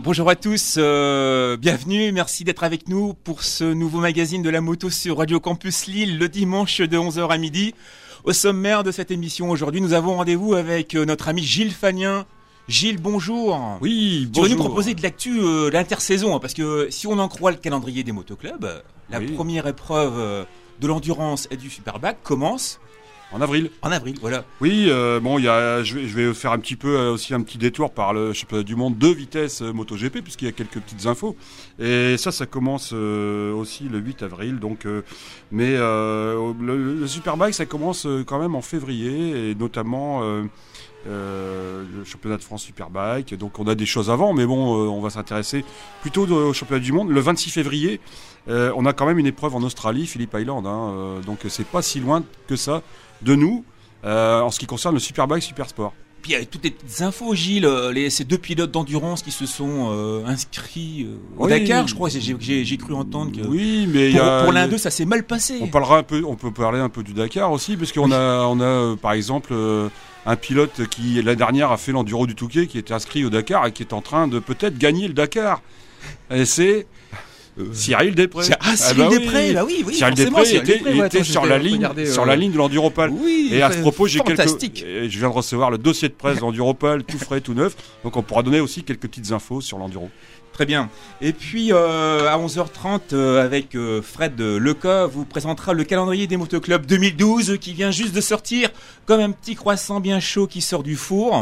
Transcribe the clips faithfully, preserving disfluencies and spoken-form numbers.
Bonjour à tous, euh, bienvenue, merci d'être avec nous pour ce nouveau magazine de la moto sur Radio Campus Lille le dimanche de onze heures à midi. Au sommaire de cette émission aujourd'hui, nous avons rendez-vous avec notre ami Gilles Fagnin. Gilles, bonjour. Oui, bonjour. Tu vas nous proposer de l'actu euh, l'intersaison, hein, parce que si on en croit le calendrier des motoclubs, la oui. première épreuve euh, de l'endurance et du Superbike commence en avril. En avril, voilà. Oui, euh, bon, il y a, je vais, je vais faire un petit peu euh, aussi un petit détour par le championnat du monde de vitesse euh, MotoGP, puisqu'il y a quelques petites infos. Et ça, ça commence euh, aussi le huit avril. Donc, euh, mais euh, le, le Superbike, ça commence euh, quand même en février, et notamment euh, euh, le championnat de France Superbike. Donc, on a des choses avant, mais bon, euh, on va s'intéresser plutôt au championnat du monde. Le vingt-six février, euh, on a quand même une épreuve en Australie, Phillip Island. Hein, euh, donc, c'est pas si loin que ça de nous, euh, en ce qui concerne le Superbike Supersport. Puis il y a toutes les petites infos, Gilles, les, ces deux pilotes d'endurance qui se sont euh, inscrits euh, au oui. Dakar, je crois, j'ai, j'ai, j'ai cru entendre que oui, mais pour, y a, pour l'un d'eux, ça s'est mal passé. On parlera un peu, on peut parler un peu du Dakar aussi, parce qu'on oui. a, on a euh, par exemple euh, un pilote qui l'année dernière a fait l'enduro du Touquet, qui était inscrit au Dakar et qui est en train de peut-être gagner le Dakar. Et c'est Euh, Cyril Després. Ah, Cyril ah bah Després, oui. bah oui, oui. Cyril Després était, Després, ouais, était attends, sur, la ligne, euh... sur la ligne de l'Enduropal. Oui, et à ce propos, j'ai fantastique. quelques, je viens de recevoir le dossier de presse d'Enduropal, tout frais, tout neuf. Donc on pourra donner aussi quelques petites infos sur l'enduro. Très bien. Et puis euh, à onze heures trente, euh, avec euh, Fred Leca, vous présentera le calendrier des motoclubs deux mille douze qui vient juste de sortir, comme un petit croissant bien chaud qui sort du four.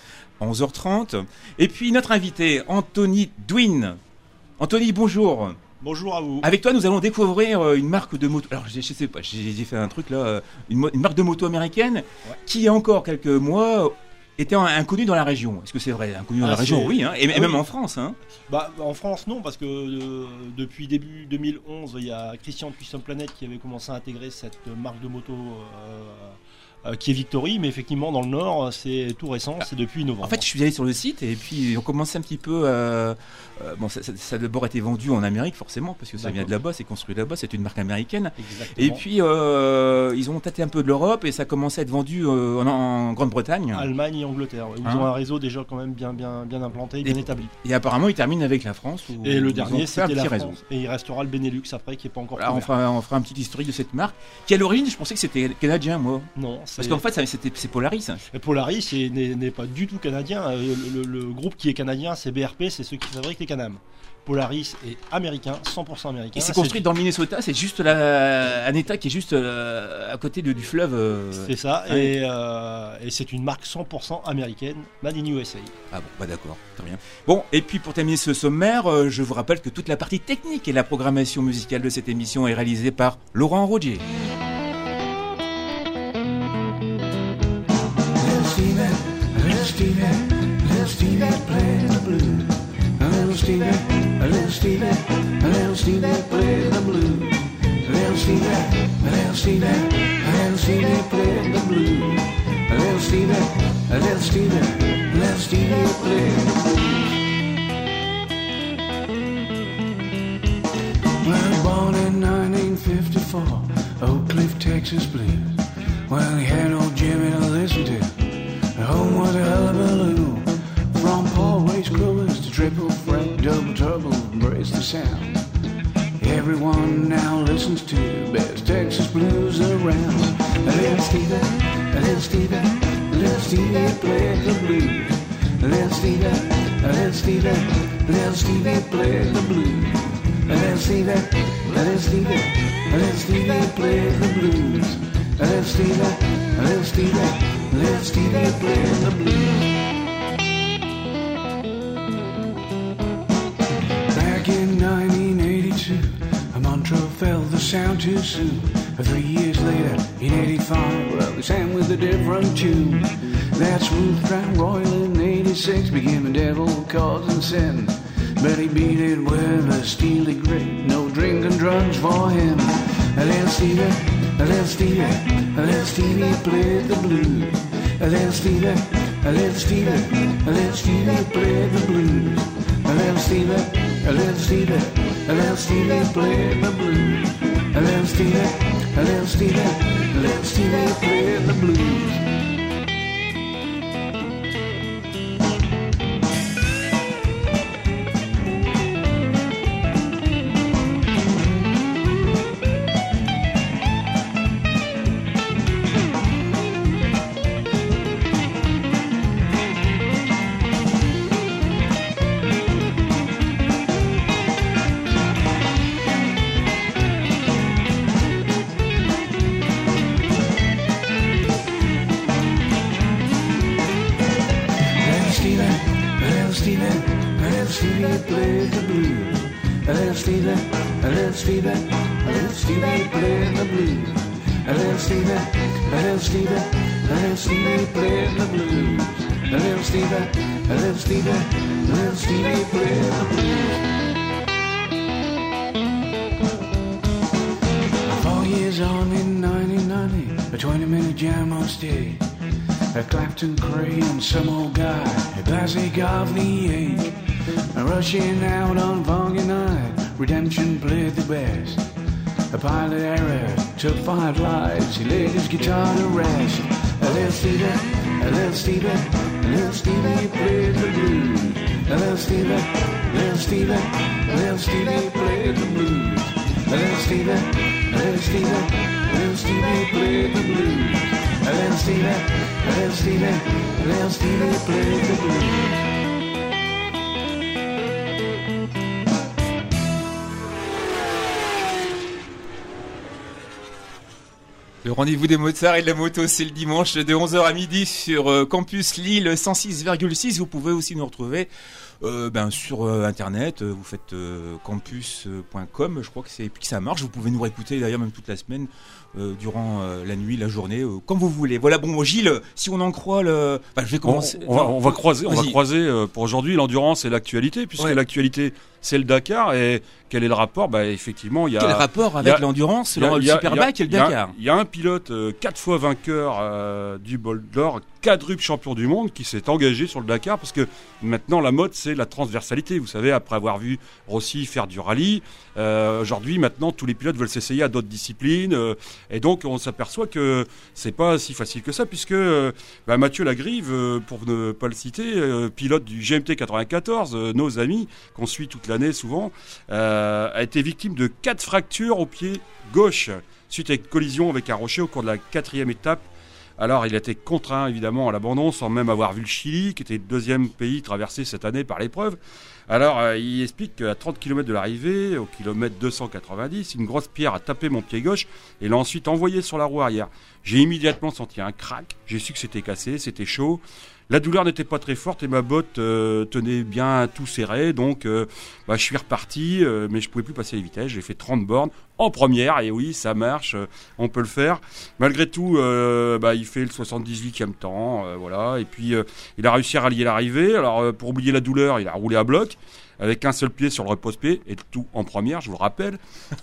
À onze heures trente. Et puis notre invité, Anthony Dwin. Anthony, bonjour. Bonjour à vous. Avec toi, nous allons découvrir une marque de moto. Alors, je, je sais pas, j'ai, j'ai fait un truc là, une, une marque de moto américaine ouais. qui, il y a encore quelques mois, était inconnue dans la région. Est-ce que c'est vrai, inconnue dans ah, la région, c'est... oui, hein, et, ah, et même oui. en France. Hein. Bah, en France, non, parce que euh, depuis début deux mille onze, il y a Christian de Custom Planet qui avait commencé à intégrer cette marque de moto. Euh, Euh, qui est Victory, mais effectivement dans le Nord c'est tout récent, c'est depuis novembre. En fait je suis allé sur le site et puis on commençait un petit peu euh, euh, bon ça, ça, ça a d'abord été vendu en Amérique forcément parce que ça D'accord. vient de là-bas, c'est construit là-bas, c'est une marque américaine. Exactement. Et puis euh, ils ont tâté un peu de l'Europe et ça commencait à être vendu euh, en, en Grande-Bretagne, Allemagne et Angleterre, où hein ils ont un réseau déjà quand même bien, bien, bien implanté, bien et, établi. Et apparemment ils terminent avec la France où et le dernier c'était la réseau. France et il restera le Benelux après qui n'est pas encore voilà, on, fera, on fera un petit historique de cette marque qui à l'origine je pensais que c'était canadien moi. Non, c'est... parce qu'en fait ça, c'était c'est Polaris. Et Polaris est, n'est, n'est pas du tout canadien. Le, le, le groupe qui est canadien, c'est B R P, c'est ceux qui fabriquent les Can-Am. Polaris est américain, cent pour cent américain. Et c'est construit c'est... dans le Minnesota, c'est juste la... un état qui est juste euh, à côté de, du fleuve. Euh... C'est ça, ouais. et, euh, et c'est une marque cent pour cent américaine, Made in U S A. Ah bon, bah d'accord, très bien. Bon, et puis pour terminer ce sommaire, euh, je vous rappelle que toute la partie technique et la programmation musicale de cette émission est réalisée par Laurent Rogier. Little Stevie, little Stevie plays the blues. Little Stevie, little Stevie, little Stevie plays the blues. Little Stevie, little Stevie, little Stevie plays the blues. Little Stevie, little Stevie, little Stevie plays the blues. Well, born in nineteen fifty-four, Oak Cliff, Texas blues. Well, he had old Jimmy to listen to. Home was a hullabaloo. From Paul Waits Crullers to Triple Freight, Double Trouble, embrace the sound. Everyone now listens to the best Texas blues around. Little Stevie, little Stevie, little Stevie plays the blues. Little Stevie, little Stevie, little Stevie plays the blues. Little Stevie, little Stevie, little Stevie plays the blues. Little Stevie, little Stevie. Little Stevie plays the blues. Back in nineteen eighty-two, Montreux felt the sound too soon. Three years later, in eighty-five, well, they sang with a different tune. That smooth track royal in eighty-six became a devil causing sin. But he beat it with a steely grit, no drinking drugs for him. Little Stevie, little Stevie, little Stevie played the blues. Little Stevie, little Stevie, little Stevie played the blues. Little Stevie, little Stevie, little Stevie played the blues. Little Stevie, little Stevie, little Stevie played the blues. little Stevie, a little Stevie plays the blues. A little Stevie, a little Stevie, a little Stevie plays the blues. A little Stevie, a little Stevie, a little Stevie plays the blues. A little Stevie, a little Stevie, a little Stevie plays the blues. Four years on in nineteen ninety, a twenty-minute jam on stage. A Clapton, Cray, and some old guy, a classic of the age. Rushing out on foggy night, Redemption played the best. A pilot error took five lives, he laid his guitar to rest. A little Stevie, a little Stevie, a little Stevie played the blues. A little Stevie, a little Stevie, a little Stevie played the blues. A little Stevie, a little Stevie, a little Stevie played the blues. A little Stevie, a little Stevie, a little Stevie played the blues. Le rendez-vous des motards et de la moto, c'est le dimanche de onze heures à midi sur euh, Campus Lille cent six virgule six. Vous pouvez aussi nous retrouver euh, ben, sur euh, Internet. Vous faites euh, campus point com, je crois que c'est, puis ça marche. Vous pouvez nous réécouter d'ailleurs même toute la semaine, euh, durant euh, la nuit, la journée, euh, comme vous voulez. Voilà, bon, Gilles, si on en croit le... Enfin, je vais commencer. On, on, va, on va croiser, on va Vas-y. croiser euh, pour aujourd'hui l'endurance et l'actualité, puisque Ouais. l'actualité, c'est le Dakar. Et quel est le rapport ? Bah, effectivement, il y a... Quel rapport il y avec a- l'endurance, il y a- le il y a- Superbike et le il y a- Dakar? Il y a un pilote, euh, quatre fois vainqueur euh, du bol d'or, quadruple champion du monde, qui s'est engagé sur le Dakar, parce que maintenant la mode, c'est la transversalité. Vous savez, après avoir vu Rossi faire du rallye, euh, aujourd'hui, maintenant, tous les pilotes veulent s'essayer à d'autres disciplines, euh, et donc on s'aperçoit que c'est pas si facile que ça, puisque euh, bah, Mathieu Lagrive, euh, pour ne pas le citer, euh, pilote du G M T quatre-vingt-quatorze, euh, nos amis qu'on suit toute l'année souvent, euh, a été victime de quatre fractures au pied gauche suite à une collision avec un rocher au cours de la quatrième étape. Alors, il a été contraint, évidemment, à l'abandon, sans même avoir vu le Chili, qui était le deuxième pays traversé cette année par l'épreuve. Alors, euh, il explique qu'à trente kilomètres de l'arrivée, au kilomètre deux cent quatre-vingt-dix, une grosse pierre a tapé mon pied gauche et l'a ensuite envoyé sur la roue arrière. J'ai immédiatement senti un crack, j'ai su que c'était cassé, c'était chaud. La douleur n'était pas très forte et ma botte euh, tenait bien tout serré, donc euh, bah, je suis reparti, euh, mais je pouvais plus passer les vitesses. J'ai fait trente bornes en première, et oui, ça marche, euh, on peut le faire. Malgré tout, euh, bah, il fait le soixante-dix-huitième temps, euh, voilà, et puis euh, il a réussi à rallier l'arrivée. Alors euh, pour oublier la douleur, il a roulé à bloc, avec un seul pied sur le repose-pied, et tout en première, je vous le rappelle.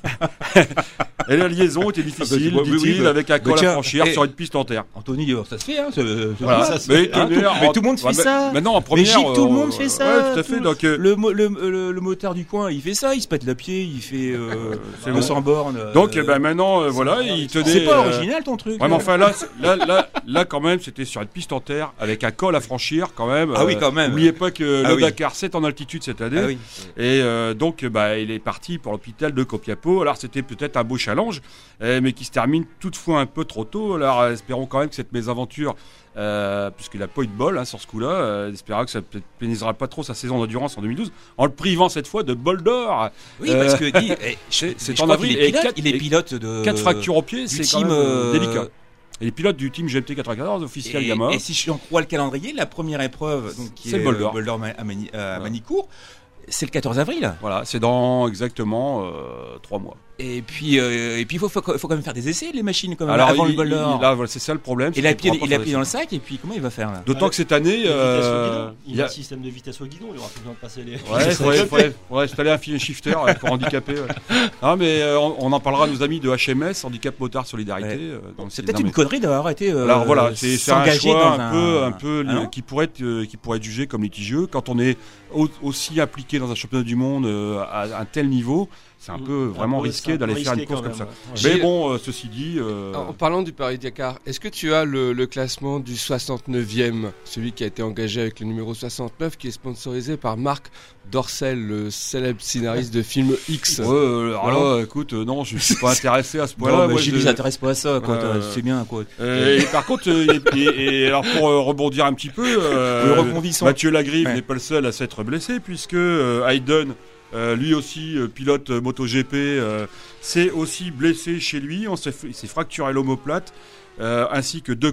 Et la liaison était difficile, Ah bah, oui, dit-il, oui, bah, avec un col tiens, à franchir et- sur une piste en terre. Anthony, euh, ça se fait, hein, ce- ce- Voilà. ça se Mais, fait, hein, tout- tout- mais en- tout le monde fait ouais, ça. Maintenant, en Mais première, Gilles, tout le euh, monde fait ça. Ouais, tout à fait. tout- Donc, euh, le, mo- le, le, le motard du coin, il fait ça, il se pète la pied, il fait euh, c'est deux cents bon. bornes. euh, donc, eh ben, maintenant, euh, voilà, il tenait. c'est pas euh, original ton truc. Ouais, mais euh. enfin là, c'est- là, là, là, quand même, c'était sur une piste en terre avec un col à franchir, quand même. Ah oui, quand même. N'oubliez pas que Ah le oui. Dakar, c'est en altitude cette année. Ah oui. Et euh, donc, bah, il est parti pour l'hôpital de Copiapo. Alors, c'était peut-être un beau challenge, euh, mais qui se termine toutefois un peu trop tôt. Alors, euh, espérons quand même que cette mésaventure, euh, puisqu'il n'a pas eu de bol hein, sur ce coup-là, euh, espérons que ça ne pénalisera pas trop sa saison d'endurance en deux mille douze, en le privant cette fois de bol d'or. Oui, Euh, parce que dis, eh, c'est- c'est je en crois avril, qu'il est et pilote, quatre- il est et pilote de Quatre fractures au pied, du c'est quand team, même euh, euh, délicat. Et les pilotes du team G M T quatre-vingt-quatorze, officiel Et, Yamaha. et si je en crois le calendrier, la première épreuve, donc qui C'est est le Bol d'Or. euh, Bol d'Or Ma- à, Mani- à Voilà. Manicourt, c'est le quatorze avril. Voilà, c'est dans exactement euh, trois mois. Et puis, euh, et puis, il faut, faut, faut quand même faire des essais, les machines, quand même, Alors, avant il- le Bol il- d'Or. là, voilà, c'est ça le problème. Et c'est il a qu'il pied, pourra pas il a faire pied des dans le essais. sac, et puis comment il va faire là? D'autant que cette année, La vitesse au euh, guidon. Il il y y a a- un système de vitesse au guidon, il aura plus besoin de passer les. Ouais, il faudrait, faudrait, faudrait installer un filet shifter euh, pour handicapés. Ouais. Non, mais euh, on, on en parlera à nos amis de H M S, Handicap Motard Solidarité. Ouais. euh, donc C'est non, peut-être mais- une connerie d'avoir arrêté. euh, Alors voilà, c'est c'est un s'engager choix dans un peu, un un peu Ah non qui pourrait être, euh, qui pourrait être jugé comme litigieux quand on est au- aussi impliqué dans un championnat du monde euh, à un tel niveau. C'est un peu vraiment peu- c'est risqué un peu d'aller faire une risqué course quand comme ça. même, ouais. Mais J'ai- bon, euh, ceci dit, euh, En parlant du Paris-Dakar, est-ce que tu as le, le classement du soixante-neuvième, celui qui a été engagé avec le numéro soixante-neuf, qui est sponsorisé par Marc Dorcel, le célèbre scénariste de film X. ouais, euh, alors là, écoute, euh, non, je suis pas intéressé à ce Non, point-là. mais Moi, Gilles, je- il s'intéresse pas à ça, quoi. Euh, toi, C'est bien, quoi. Euh, et par contre, euh, et, et- et alors pour euh, rebondir un petit peu, euh, Oui, rebondissons. Mathieu Lagrive Ouais. n'est pas le seul à s'être blessé puisque euh, Hayden, euh, lui aussi euh, pilote euh, MotoGP, euh, s'est aussi blessé chez lui. On s'est, f- il s'est fracturé l'omoplate euh, ainsi que deux côtes.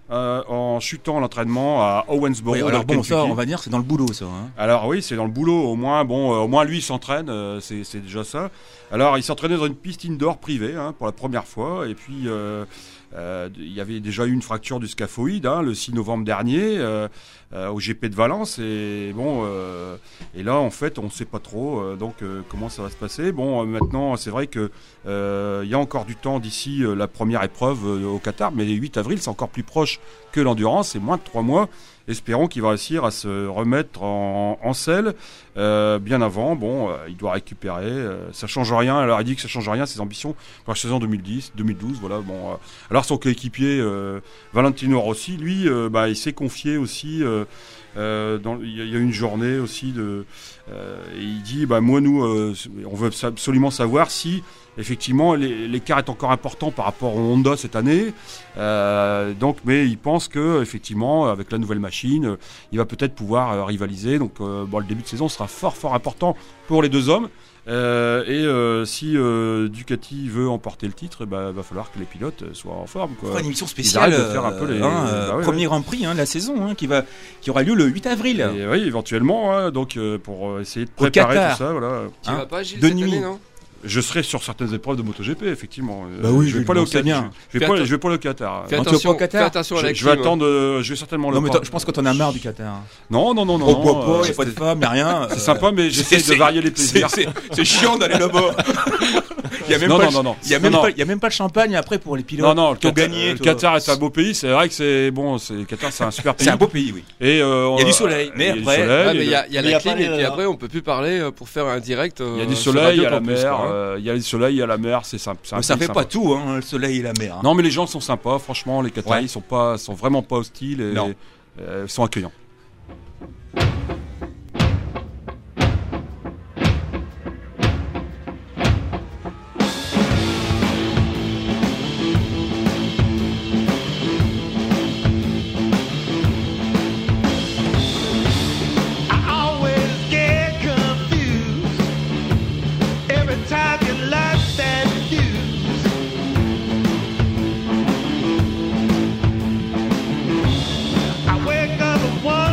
euh, en chutant à l'entraînement à Owensboro. Oui, dans alors le bon, ça, Kentucky. on va dire, c'est dans le boulot, ça. Hein. Alors oui, c'est dans le boulot. Au moins, bon, euh, au moins lui il s'entraîne, euh, c'est, c'est déjà ça. Alors il s'entraînait dans une piste indoor privée hein, pour la première fois, et puis euh, euh, il y avait déjà eu une fracture du scaphoïde hein, le six novembre dernier euh, euh, au G P de Valence, et bon, euh, et là en fait on ne sait pas trop euh, donc euh, comment ça va se passer. Bon, euh, maintenant c'est vrai que euh, il y a encore du temps d'ici euh, la première épreuve euh, au Qatar, mais le huit avril c'est encore plus proche que l'endurance, c'est moins de trois mois. Espérons qu'il va réussir à se remettre en, en selle euh, bien avant. Bon, euh, il doit récupérer. Euh, ça change rien. Alors il dit que ça change rien ses ambitions pour la saison deux mille dix, deux mille douze. Voilà. Bon. Euh, alors son coéquipier euh, Valentino Rossi, lui, euh, bah, il s'est confié aussi. Euh, euh, dans, il y a une journée aussi de. Euh, et il dit, bah moi nous, euh, on veut absolument savoir si. Effectivement, l'écart est encore important par rapport au Honda cette année. Euh, donc, mais il pense que, effectivement, avec la nouvelle machine, il va peut-être pouvoir euh, rivaliser. Donc, euh, bon, le début de saison sera fort, fort important pour les deux hommes. Euh, et euh, si euh, Ducati veut emporter le titre, il bah, va falloir que les pilotes soient en forme. Quoi. On fera une émission spéciale, de faire un peu les, hein, bah, ouais, premier ouais. Grand Prix hein, de la saison, hein, qui, va, qui aura lieu le huit avril. Et, oui, éventuellement, hein, donc euh, pour essayer de préparer tout ça. Voilà. Tu Hein, vas pas, Gilles, de cette nuit. année, non? Je serai sur certaines épreuves de MotoGP, effectivement. Bah oui, je vais je pas aller au le sais Qatar. bien. Je vais Fais pas, atten- je vais pas aller au Qatar. Fais Non, tu vas pas attention, au Qatar fais attention à Je, la je vais clim. attendre, euh, je vais certainement Non, le mais prendre. toi, je pense que t'en as marre du Qatar. Non, non, non, non. Oh, non, papa, euh, il n'y a pas de femme, il n'y a rien. c'est sympa, mais j'essaie de varier les plaisirs. C'est, c'est, c'est chiant d'aller là-bas. Il n'y a même, Non, pas, non, le- non, non. il y a même Non, pas, non. il y a même pas de champagne après pour les pilotes Non, non, le qui ont Qatar, gagné. le toi. Qatar est un beau pays. C'est vrai que c'est bon. C'est le Qatar, c'est un super pays. C'est un beau pays, oui. Et euh, Il y a du euh, soleil, mais il y a du après- soleil, Ouais, mais et il y a, il y a Mais y la a pas clim, et les- puis après, on peut plus parler euh, pour faire un direct. euh, il y a du sur soleil, il y a Radio la Campus, mer. quoi, hein. euh, Il y a du soleil, il y a la mer. C'est simple. Mais ça fait pas tout, hein, le soleil et la mer. hein. Non, mais les gens sont sympas. Franchement, les Qataris Ouais. sont pas, sont vraiment pas hostiles et Non. euh, sont accueillants. I always get confused every time you light that fuse. I wake up and wonder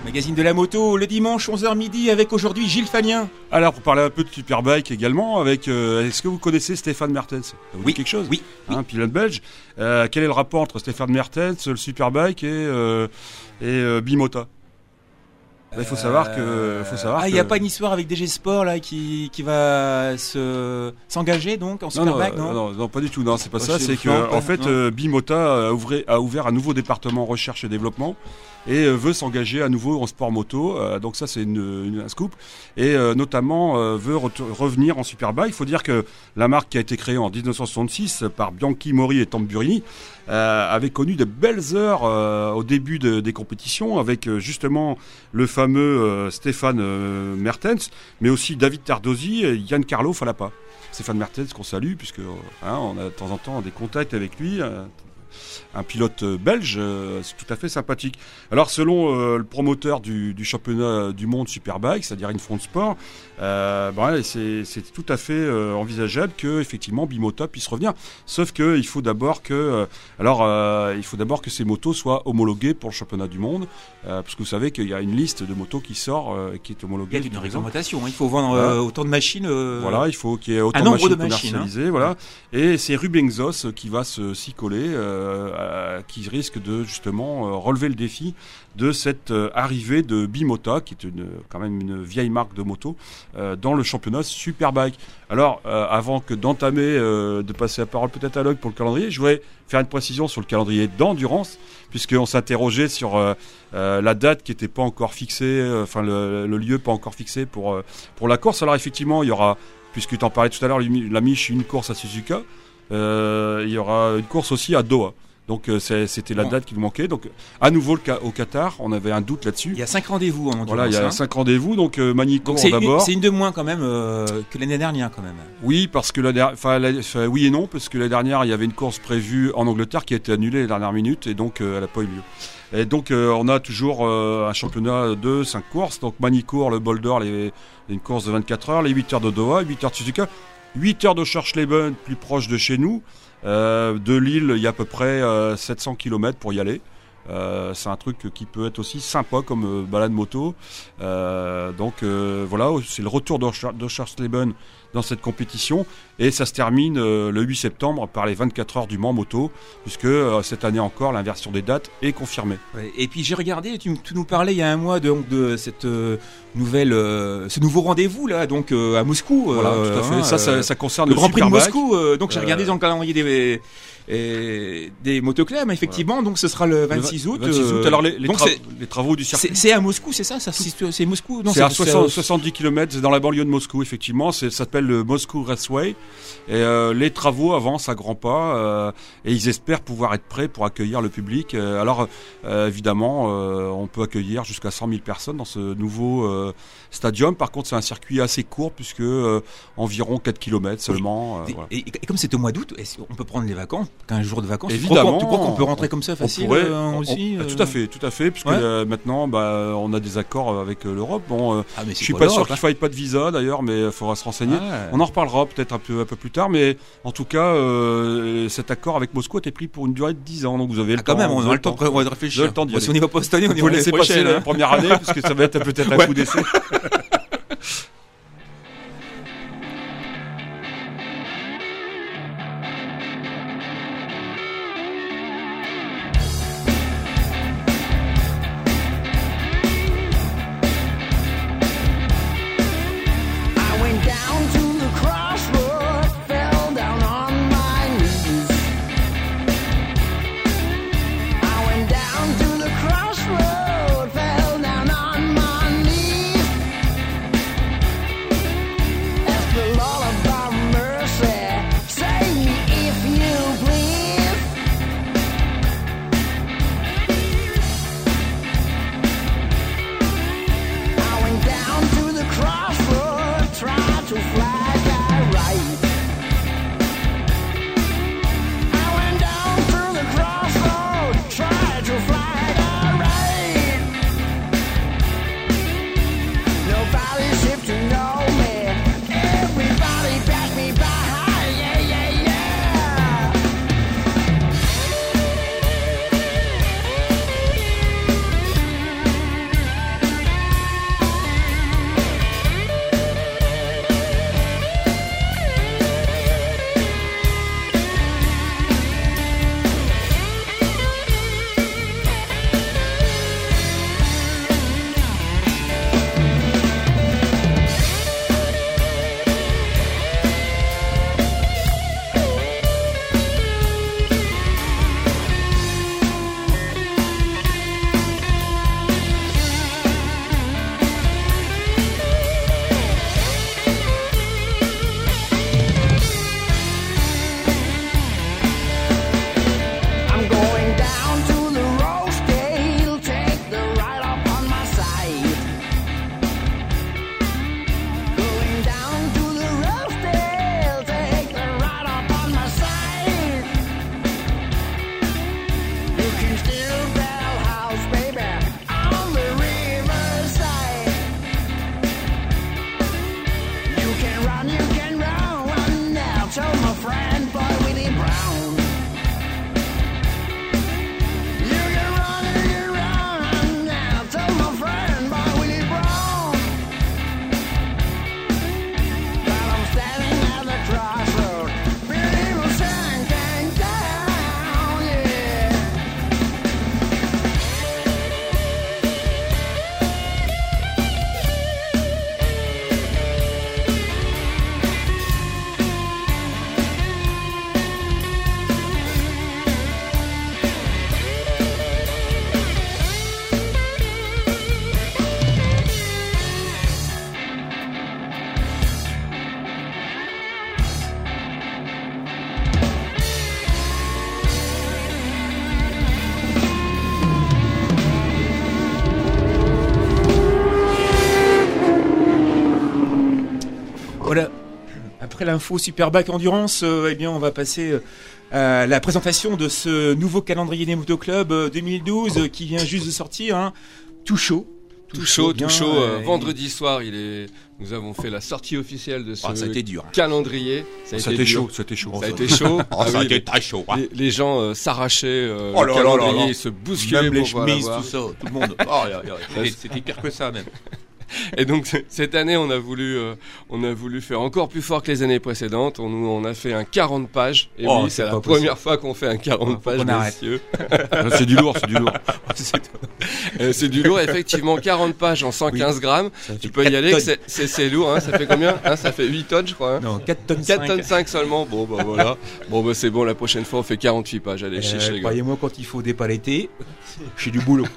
Magazine de la moto, le dimanche onze heures midi avec aujourd'hui Gilles Fallien. Alors, pour parler un peu de Superbike également, avec, euh, est-ce que vous connaissez Stéphane Mertens? Ça vous Oui, dit quelque chose? oui, Hein, pilote belge. Euh, quel est le rapport entre Stéphane Mertens, le Superbike et, euh, et euh, Bimota? Il faut savoir que, faut savoir Ah, il que- n'y a pas une histoire avec D G Sport là qui, qui va se s'engager donc en Non, non, Superbike, non, euh, non, non, pas du tout. Non, c'est pas Oh, ça. je C'est sais que, pas, en fait, non. euh, Bimota a ouvert, a ouvert un nouveau département recherche et développement et euh, veut s'engager à nouveau en sport moto. Euh, donc ça, c'est une, une- un scoop. Et euh, notamment euh, veut retour- revenir en Superbike. Il faut dire que la marque qui a été créée en dix-neuf cent soixante-six par Bianchi, Mori et Tamburini euh, avait connu de belles heures euh, au début de- des compétitions avec euh, justement le fameux euh, Stéphane euh, Mertens, mais aussi David Tardozzi et Giancarlo Falapa. Stéphane Mertens qu'on salue puisque hein, on a de temps en temps des contacts avec lui. euh, un pilote euh, belge, euh, c'est tout à fait sympathique. Alors selon euh, le promoteur du, du championnat du monde Superbike, c'est-à-dire Infront Sport, euh, ben, c'est, c'est tout à fait euh, envisageable que effectivement Bimota puisse revenir. Sauf que il faut d'abord que, euh, alors euh, il faut d'abord que ces motos soient homologuées pour le championnat du monde, euh, parce que vous savez qu'il y a une liste de motos qui sort, euh, qui est Il y homologuée. a une par exemple. réglementation, il faut vendre Voilà. euh, autant de machines. euh, Voilà, il faut qu'il y ait autant un de nombre machines de machines, commercialisées, voilà. Et c'est Rubenzos qui va se s'y coller, euh, euh, qui risque de justement euh, relever le défi de cette euh, arrivée de Bimota, qui est une, quand même une vieille marque de moto, euh, dans le championnat Superbike. Alors, euh, avant que d'entamer, euh, de passer la parole peut-être à Log pour le calendrier, je voudrais faire une précision sur le calendrier d'endurance, puisqu'on s'interrogeait sur euh, euh, la date qui n'était pas encore fixée, euh, enfin le, le lieu pas encore fixé pour, euh, pour la course. Alors effectivement, il y aura, puisque tu en parlais tout à l'heure, la Mich, une course à Suzuka, euh, il y aura une course aussi à Doha. Donc euh, c'est- c'était la Bon. date qui nous manquait. Donc à nouveau le ca- au Qatar, on avait un doute là-dessus. Il y a cinq rendez-vous en endurance. Voilà, il y a hein. cinq rendez-vous. Donc euh, Manicourt Donc c'est une, d'abord. c'est une de moins quand même euh, que l'année dernière quand même. Oui, parce que la dernière, enfin, la- enfin, oui et non, parce que la dernière, il y avait une course prévue en Angleterre qui a été annulée les dernières minutes et donc euh, elle n'a pas eu lieu. Et donc euh, on a toujours euh, un championnat de cinq courses. Donc Manicourt, le Bol d'Or, les, une course de vingt-quatre heures, les huit heures de Doha, huit heures de Suzuka, huit heures de Schorschleben, plus proche de chez nous. Euh, de Lille, il y a à peu près euh, sept cents kilomètres pour y aller. Euh, c'est un truc qui peut être aussi sympa comme euh, balade moto. Euh, donc euh, voilà, c'est le retour de, de Schorschleben dans cette compétition et ça se termine euh, le huit septembre par les vingt-quatre heures du Mans moto, puisque euh, cette année encore l'inversion des dates est confirmée. Ouais. Et puis j'ai regardé, tu, tu nous parlais il y a un mois de, donc, de cette euh, nouvelle, euh, ce nouveau rendez-vous là, donc euh, à Moscou. Voilà, euh, tout à fait. hein, ça, ça, euh, ça concerne le le, Grand Prix de Superbike. Moscou. euh, donc j'ai Euh, regardé dans le calendrier des et des motoclubs effectivement. Donc ce sera le vingt-six Le août. vingt-six août. euh, Alors les, les, donc tra- c'est- les travaux du circuit. c'est c'est à Moscou, c'est ça, ça se situe- c'est Moscou. Non, C'est à c'est- soixante, soixante-dix kilomètres, c'est dans la banlieue de Moscou, effectivement. C'est, ça s'appelle le Moscou Raceway. Et euh, les travaux avancent à grands pas. Euh, et ils espèrent pouvoir être prêts pour accueillir le public. Euh, alors, euh, évidemment, euh, on peut accueillir jusqu'à cent mille personnes dans ce nouveau euh, stadium. Par contre, c'est un circuit assez court, puisque euh, environ quatre kilomètres seulement. euh, Et, voilà. et- et comme c'est au mois d'août, est-ce qu'on peut prendre les vacances, quinze jours de vacances. Évidemment. Tu crois qu'on peut rentrer comme ça On facile pourrait- euh, on- aussi on- euh Tout à fait, tout à fait, puisque Ouais. euh, maintenant, bah, on a des accords avec euh, l'Europe. Bon, euh, Ah, mais je c'est suis pas pas l'Europe, sûr hein. qu'il faille pas de visa d'ailleurs, mais il faudra se renseigner. Ah. On en reparlera peut-être un peu, un peu plus tard, mais en tout cas, euh, cet accord avec Moscou a été pris pour une durée de dix ans, donc vous avez le Ah, quand temps. même, on vous aura avez le temps de, on va de réfléchir. Vous avez le temps d'y Bon, aller. si on n'y va pas cette année, on Vous y pouvez va laisser l'année passer prochaine. la hein. première année, puisque ça va être peut-être un Ouais. coup d'essai. I went down to the crossroad, fell down on my knees. I went down to the crossroad, fell down on my knees. après l'info Superbike Endurance, euh, eh bien, on va passer euh, à la présentation de ce nouveau calendrier des motoclubs euh, deux mille douze euh, qui vient juste de sortir. Hein. Tout chaud. Tout chaud, bien, tout chaud. euh, euh, vendredi soir, il est. Nous avons fait la sortie officielle de ce Ah, ça a été dur. hein. calendrier. Ça a Ça a été été dur. chaud, ça a été chaud. Ça a été chaud. Oh, Ah ça a oui, été les- très chaud. hein. les, les gens euh, s'arrachaient euh, Oh le là là là calendrier, là. se bousculaient Même les pour pouvoir chemises, l'avoir. tout ça, tout le monde. Oh, là, là, là. C'était- C'était pire que ça même. Et donc c- cette année, on a voulu, euh, on a voulu faire encore plus fort que les années précédentes. On, nous- on a fait un quarante pages. Et Oh, oui, c'est c'est la pas possible. première fois qu'on fait un quarante Faut pages, qu'on arrête. messieurs. Là, c'est du lourd, c'est du lourd. Euh, c'est du lourd, effectivement, quarante pages en cent quinze grammes. Ça Tu fait peux y quatre aller, tonnes. que c'est- c'est c'est lourd, hein. Ça fait combien hein, ça fait huit tonnes, je crois. Hein. Non, quatre tonnes quatre cinq. tonnes cinq seulement. Bon, bah voilà. Bon, bah c'est bon, la prochaine fois, on fait quarante-huit pages. Allez, Euh, chiche, les gars. Croyez-moi, quand il faut dépaletter, j'ai du boulot.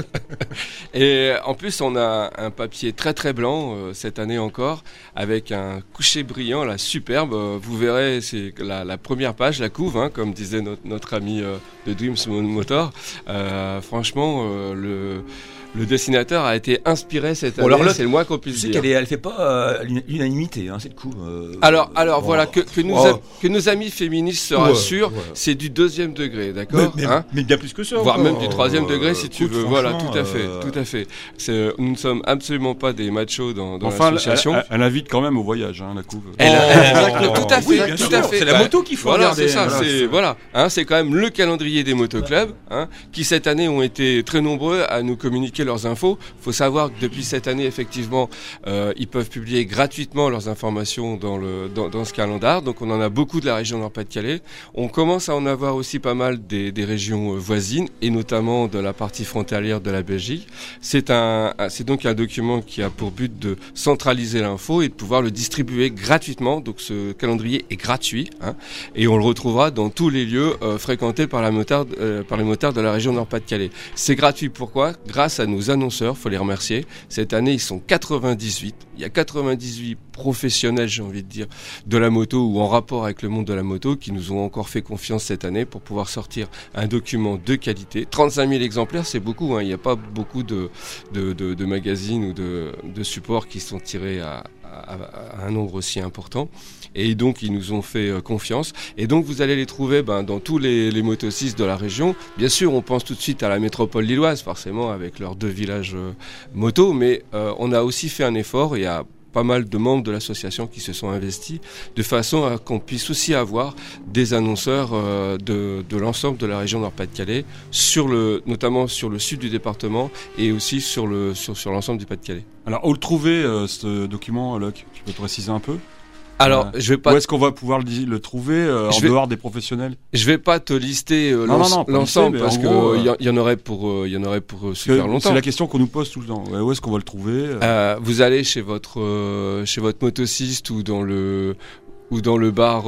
Et en plus, on a un papier très très blanc euh, cette année encore, avec un coucher brillant, là, superbe. Euh, vous verrez, c'est la, la première page, la couve, hein, comme disait notre, notre ami euh, de Dreams Motor. Euh, franchement, euh, le, le dessinateur a été inspiré cette Bon, année, alors là, c'est le moins qu'on Tu puisse sais dire. qu'elle est, elle fait pas euh, l'uni- l'unanimité, hein, c'est le coup. euh, Alors, alors bon. voilà, que, que, nous Oh. a- que nos amis féministes se Ouais, rassurent, ouais. c'est du deuxième degré, d'accord mais, mais- hein mais bien plus que ça. Voire encore. même du troisième Euh, degré si tu écoute, veux. Voilà, franchement, tout à fait, euh, tout à fait. C'est, nous ne sommes absolument pas des machos dans, dans Enfin, elle, l'association. elle- elle invite quand même au voyage, hein, la couve. Elle- Oh. elle- exactement, tout à fait, Oui, bien tout sûr, à fait. c'est la Bah, moto qu'il faut voilà, regarder. c'est ça, Voilà, c'est voilà, hein, c'est quand même le calendrier des motoclubs, hein, qui cette année ont été très nombreux à nous communiquer leurs infos. Faut savoir que depuis cette année, effectivement, euh, ils peuvent publier gratuitement leurs informations dans le dans, dans ce calendar. Donc, on en a beaucoup de la région Nord-Pas-de-Calais. On commence à en avoir aussi pas mal des, des régions euh, voisines et notamment de la partie frontalière de la Belgique. C'est un, un- c'est donc un document qui a pour but de centraliser l'info et de pouvoir le distribuer gratuitement. Donc, ce calendrier est gratuit, hein, et on le retrouvera dans tous les lieux euh, fréquentés par la motarde, euh, par les motards de la région Nord-Pas-de-Calais. C'est gratuit, pourquoi ? Grâce à nos annonceurs, faut les remercier. Cette année, ils sont quatre-vingt-dix-huit. Il y a quatre-vingt-dix-huit professionnels, j'ai envie de dire, de la moto ou en rapport avec le monde de la moto qui nous ont encore fait confiance cette année pour pouvoir sortir un document de qualité. trente-cinq mille exemplaires, c'est beaucoup, hein. Il n'y a pas beaucoup de, de, de, de magazines ou de, de supports qui sont tirés à, à, à un nombre aussi important. Et donc, ils nous ont fait euh, confiance. Et donc, vous allez les trouver ben, dans tous les, les motocistes de la région. Bien sûr, on pense tout de suite à la métropole lilloise, forcément, avec leurs deux villages euh, moto. Mais euh, on a aussi fait un effort. Il y a pas mal de membres de l'association qui se sont investis de façon à qu'on puisse aussi avoir des annonceurs euh, de, de l'ensemble de la région Nord-Pas-de-Calais, sur le, notamment sur le sud du département et aussi sur, le, sur, sur l'ensemble du Pas-de-Calais. Alors, où le trouver, euh, ce document, Locke ? Tu peux préciser un peu ? Alors, Euh, je vais pas Où est-ce qu'on va pouvoir le, le trouver euh, en Je vais- dehors des professionnels ? Je vais pas te lister euh, Non, l'ens- non, non, pas l'ensemble lister, mais parce en que gros, il euh, y, en- y en aurait pour euh, il y en aurait pour euh, Parce super que longtemps. C'est la question qu'on nous pose tout le temps. Ouais, où est-ce qu'on va le trouver euh Euh, vous allez chez votre euh, chez votre motociste ou dans le ou dans le bar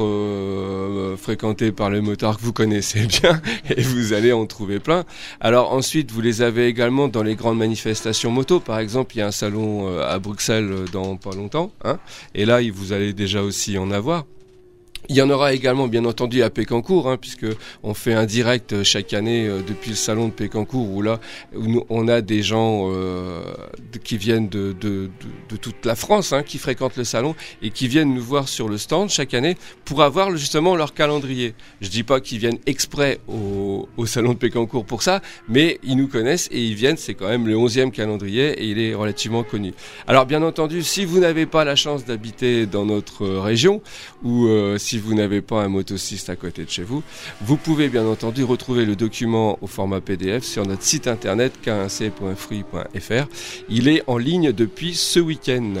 euh, fréquenté par les motards que vous connaissez bien, et vous allez en trouver plein. Alors ensuite, vous les avez également dans les grandes manifestations moto. Par exemple, il y a un salon euh, à Bruxelles euh, dans pas longtemps, hein, et là, vous allez déjà aussi en avoir. Il y en aura également, bien entendu, à Pécancourt, hein, puisque on fait un direct chaque année euh, depuis le salon de Pécancourt, où là, où nous- on a des gens euh, de- qui viennent de, de, de, de toute la France, hein, qui fréquentent le salon et qui viennent nous voir sur le stand chaque année pour avoir justement leur calendrier. Je dis pas qu'ils viennent exprès au, au salon de Pécancourt pour ça, mais ils nous connaissent et ils viennent. C'est quand même le onzième calendrier et il est relativement connu. Alors, bien entendu, si vous n'avez pas la chance d'habiter dans notre euh, région, ou euh, si vous n'avez pas un motociste à côté de chez vous, vous pouvez bien entendu retrouver le document au format P D F sur notre site internet k un c point free point f r. Il est en ligne depuis ce week-end.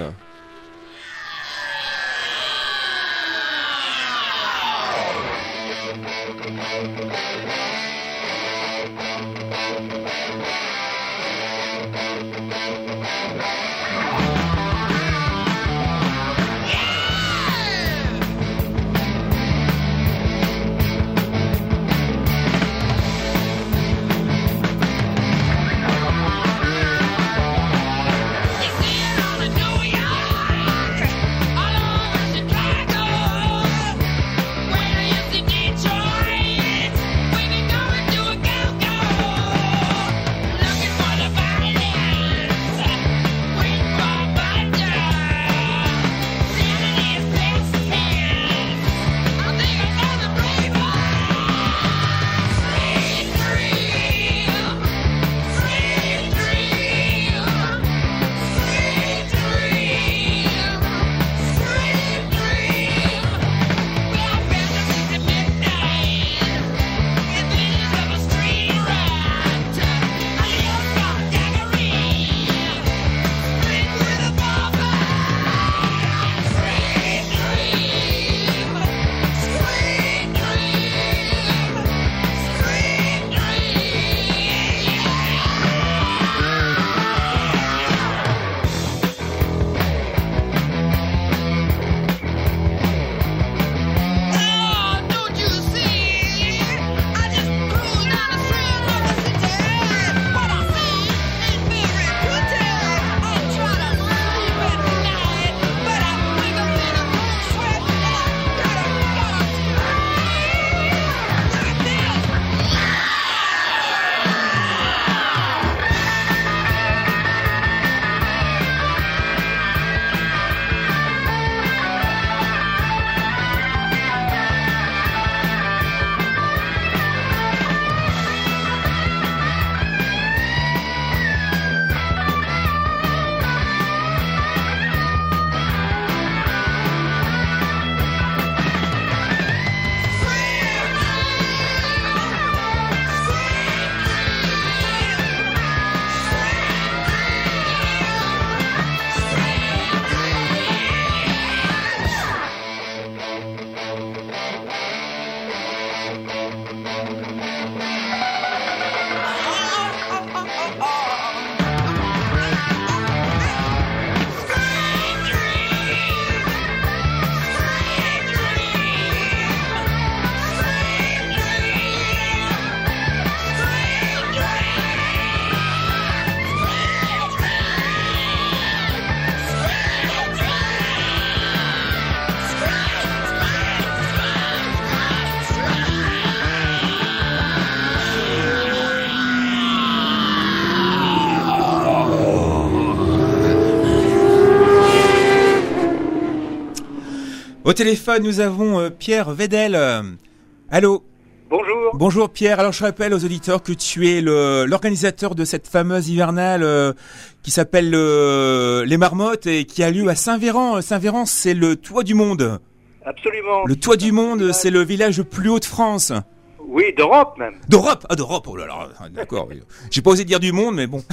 You see it on the New York Au téléphone, nous avons euh, Pierre Vedel. Euh, allô. Bonjour. Bonjour Pierre. Alors je rappelle aux auditeurs que tu es le, l'organisateur de cette fameuse hivernale euh, qui s'appelle euh, les Marmottes et qui a lieu à Saint-Véran. Saint-Véran, c'est le toit du monde. Absolument. Le toit du monde, c'est le village le plus haut de France. Oui, d'Europe même. D'Europe. Ah, d'Europe. Oh là là. D'accord. J'ai pas osé dire du monde, mais bon.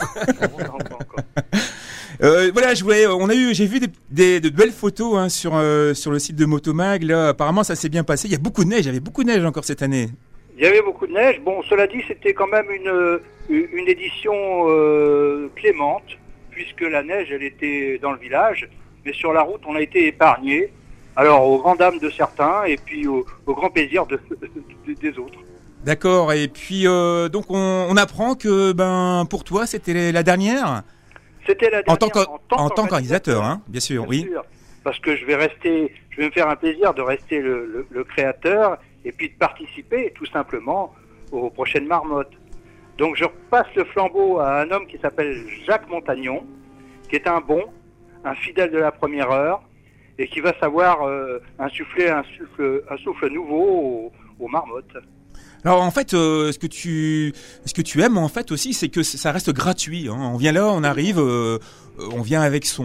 Euh, voilà, je voulais, on a eu, j'ai vu des, des de belles photos hein, sur euh, sur le site de Motomag. Là, apparemment, ça s'est bien passé. Il y a beaucoup de neige. Il y avait beaucoup de neige encore cette année. Il y avait beaucoup de neige. Bon, cela dit, c'était quand même une une édition euh, clémente, puisque la neige, elle était dans le village, mais sur la route, on a été épargné. Alors, aux grandes dames de certains, et puis au, au grand plaisir de, de, des autres. D'accord. Et puis, euh, donc, on, on apprend que, ben, pour toi, c'était la dernière. C'était la dernière en tant que, en tant, en tant qu'organisateur, hein, bien sûr, bien oui. Sûr, parce que je vais rester, je vais me faire un plaisir de rester le, le, le créateur et puis de participer tout simplement aux prochaines marmottes. Donc je repasse le flambeau à un homme qui s'appelle Jacques Montagnon, qui est un bon, un fidèle de la première heure et qui va savoir euh, insuffler un souffle, un souffle nouveau aux, aux marmottes. Alors en fait, euh, ce que tu, ce que tu aimes en fait aussi, c'est que ça reste gratuit. Hein. On vient là, on arrive, euh, on vient avec son,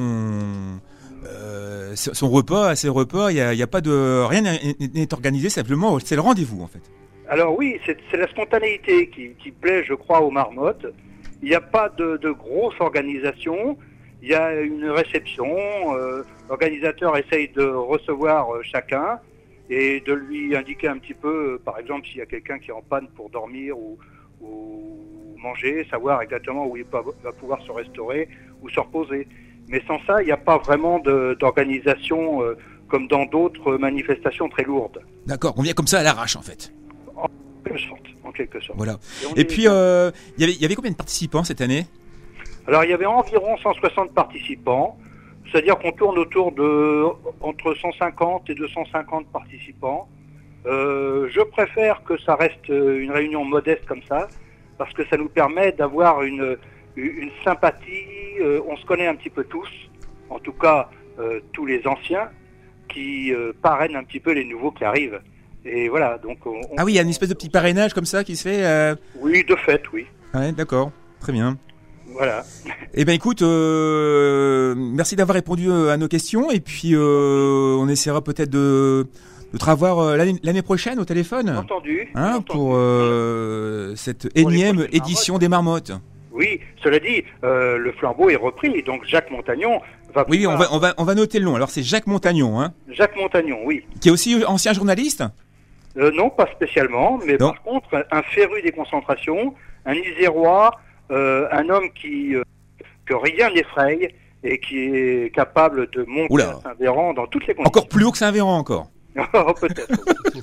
euh, son repas, à ses repas. Il y a, il y a pas de rien n'est organisé, simplement c'est le rendez-vous en fait. Alors oui, c'est, c'est la spontanéité qui, qui plaît, je crois, aux marmottes. Il n'y a pas de, de grosse organisation. Il y a une réception. Euh, l'organisateur essaye de recevoir euh, chacun. Et de lui indiquer un petit peu, par exemple, s'il y a quelqu'un qui est en panne pour dormir ou, ou manger, savoir exactement où il va pouvoir se restaurer ou se reposer. Mais sans ça, il n'y a pas vraiment de, d'organisation euh, comme dans d'autres manifestations très lourdes. D'accord, on vient comme ça à l'arrache en fait. En quelque sorte, en quelque sorte. Voilà. Et, Et puis, euh, y avait, il y avait combien de participants cette année ? Alors, il y avait environ cent soixante participants. C'est-à-dire qu'on tourne autour de entre cent cinquante et deux cent cinquante participants. Euh, je préfère que ça reste une réunion modeste comme ça, parce que ça nous permet d'avoir une, une sympathie. Euh, on se connaît un petit peu tous, en tout cas euh, tous les anciens, qui euh, parrainent un petit peu les nouveaux qui arrivent. Et voilà, donc on, on... Ah oui, il y a une espèce de petit parrainage comme ça qui se fait. Euh... Oui, de fait, oui. Ouais, d'accord, très bien. Voilà. Eh ben écoute, euh, merci d'avoir répondu à nos questions et puis euh, on essaiera peut-être de, de te revoir euh, l'année, l'année prochaine au téléphone. Entendu. Hein, entendu. pour euh, cette Pour énième édition des Marmottes. Oui, cela dit, euh, le flambeau est repris, donc Jacques Montagnon va. Oui, pouvoir... on va on va on va noter le nom. Alors c'est Jacques Montagnon, hein. Jacques Montagnon, oui. Qui est aussi ancien journaliste. Euh, non, pas spécialement, mais non. Par contre, un féru des concentrations, un Isérois, euh, un homme qui euh, que rien n'effraie et qui est capable de monter Oula. à Saint-Véran dans toutes les conditions. Encore plus haut que Saint-Véran, encore. Oh, peut-être.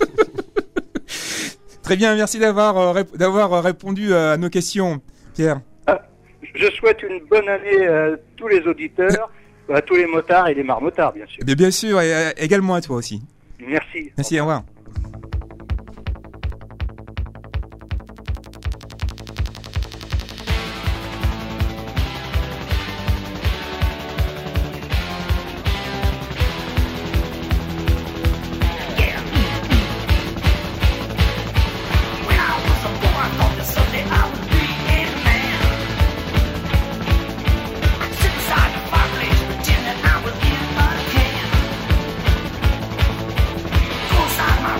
Très bien, merci d'avoir euh, rép- d'avoir euh, répondu à nos questions, Pierre. Ah, je souhaite une bonne année à tous les auditeurs, à tous les motards et les marmotards, bien sûr. Bien, bien sûr, et euh, également à toi aussi. Merci. Merci, au revoir. Inside my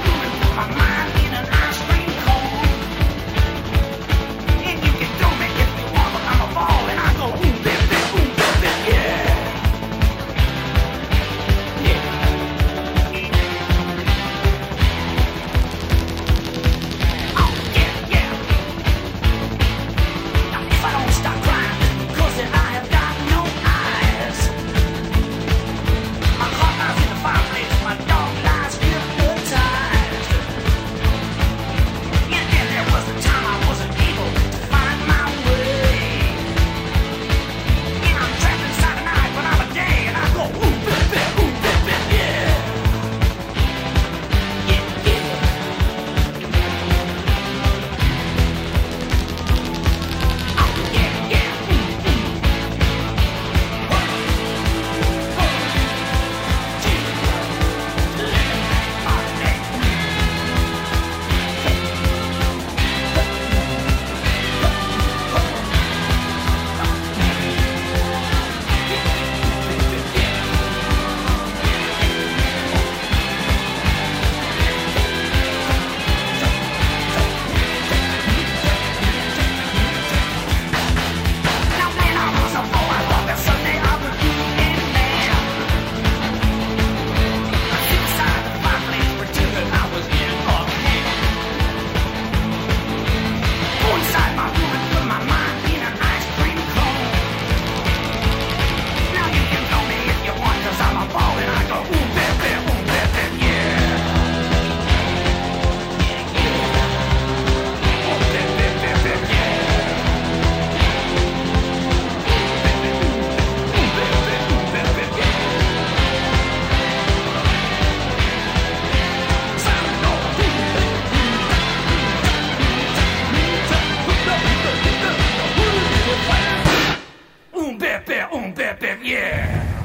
Père, on perd Perrière.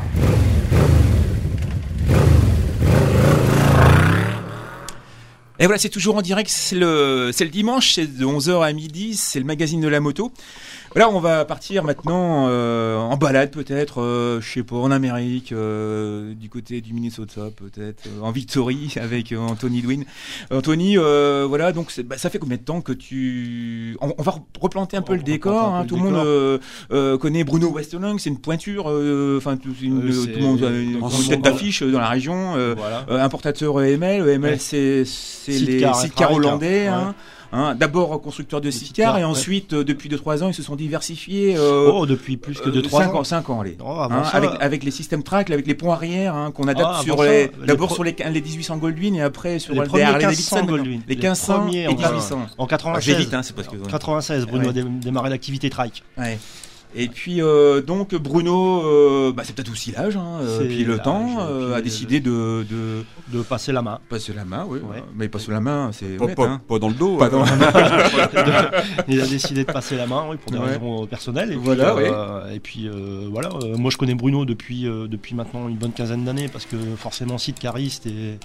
Et voilà, c'est toujours en direct, c'est le, c'est le dimanche, c'est de onze heures à midi, c'est le magazine de la moto. Voilà, on va partir maintenant euh, en balade peut-être, euh, je sais pas, en Amérique, euh, du côté du Minnesota peut-être, euh, en Victory avec euh, Anthony Dwin. Anthony, euh, voilà, donc c'est, bah, ça fait combien de temps que tu... On, on va replanter un peu On le décor, replante un hein, peu tout le le monde décor. euh, euh, connaît Bruno Westerling, c'est une pointure, enfin euh, tout, une, Euh, c'est- tout le monde a une dans grande le tête monde, d'affiche dans la région, euh, Voilà. euh, importateur E M L, E M L Ouais. c'est, c'est les Sidecar, sidecars Efraïca, hollandais, ouais. hein. Hein, d'abord constructeur de Les sidecars sidecars, et ouais. ensuite euh, depuis deux trois ans ils se sont diversifiés euh, Oh, depuis plus que deux trois cinq ans. ans cinq ans allez. Oh, avant Hein, ça, avec, avec les systèmes track, avec les ponts arrière hein, qu'on adapte Ah, sur avant ça, les les d'abord pro- sur les, les dix-huit cents Goldwyn et après sur Les les premiers Harley quinze cents Davidson, Goldwyn. les Les quinze cents premiers et en dix-huit cents. En Ah, quatre-vingt-seize. j'ai vite hein, c'est parce que quatre-vingt-seize, Bruno Ouais. a dé- démarré l'activité trike. ouais. Et puis euh, donc Bruno, euh, bah, c'est peut-être aussi l'âge, hein, euh, C'est puis le l'âge, temps euh, puis a le- décidé de, de De passer la main. passer la main, oui, Ouais. mais passer la main, c'est Pas, honnête, pas- hein. pas dans le dos. Pas euh. dans- Il a décidé de passer la main oui, pour des Ouais. raisons euh, personnelles. Et puis, Voilà, euh, et puis euh, voilà. Euh, moi, je connais Bruno depuis euh, depuis maintenant une bonne quinzaine d'années parce que forcément, sidecariste et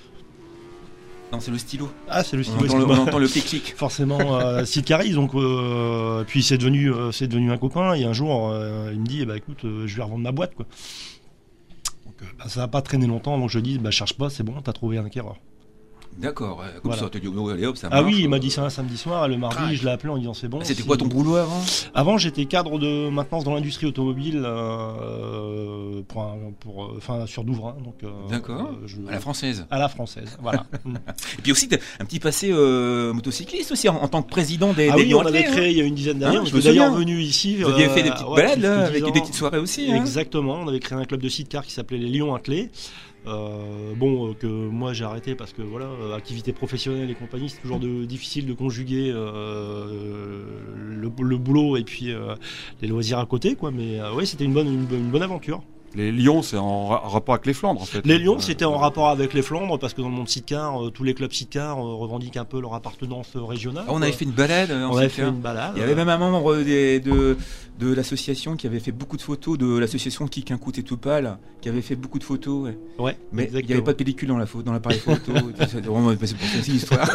Non, c'est le stylo. ah, c'est le On stylo. entend le, on excuse-moi. entend le clic-clic. Forcément, euh, sidecariste. Donc, euh, puis c'est devenu euh, c'est devenu un copain. Et un jour, euh, il me dit, eh ben, écoute, euh, je vais revendre ma boîte, quoi. Donc, euh, bah, ça va pas traîner longtemps. Donc, je dis, bah, cherche pas, c'est bon, t'as trouvé un acquéreur. D'accord, ouais, comme Voilà. ça, tu dis, oh, allez hop, ça Ah marche. oui, il m'a dit ça un samedi soir. Le mardi, Crac. je l'ai appelé en disant, c'est bon. C'était si- quoi ton boulot avant? Avant, j'étais cadre de maintenance dans l'industrie automobile euh, pour, un- pour, euh, enfin, sur Douvrin. Donc, euh, D'accord, euh, je- à la française. à la française, voilà. Mm. Et puis aussi, t'as un petit passé euh, motocycliste aussi, en, en tant que président des, ah des oui, Lions on avait Athlètes, créé hein. il y a une dizaine d'années. Hein, on je était me d'ailleurs souviens. venu ici. Vous aviez euh, fait des petites ouais, balades plus là, que avec dix des ans. petites soirées aussi. Hein. Exactement, on avait créé un club de sidecar qui s'appelait les Lions Attelés. Euh, bon, euh, que moi j'ai arrêté parce que voilà, euh, activité professionnelle et compagnie, c'est toujours de, difficile de conjuguer euh, le, le boulot et puis euh, les loisirs à côté, quoi. Mais euh, oui, c'était une bonne, une, bonne- une bonne aventure. Les Lions, c'est en ra- rapport avec les Flandres, en fait. Les Lions, Euh, c'était en rapport avec les Flandres parce que dans le monde sidecar, euh, tous les clubs sidecar euh, revendiquent un peu leur appartenance euh, régionale. Ah, on quoi. avait fait une balade. euh, en on avait sidecar. fait une balade. Il y avait même un membre des- de, de l'association qui avait fait beaucoup de photos, de l'association Kick un coup et tout pâle, qui avait fait beaucoup de photos. Ouais. Ouais, Mais il n'y exactement. avait pas de pellicule dans la photo, dans l'appareil photo. Tout ça, vraiment, mais c'est pour ça, c'est l'histoire.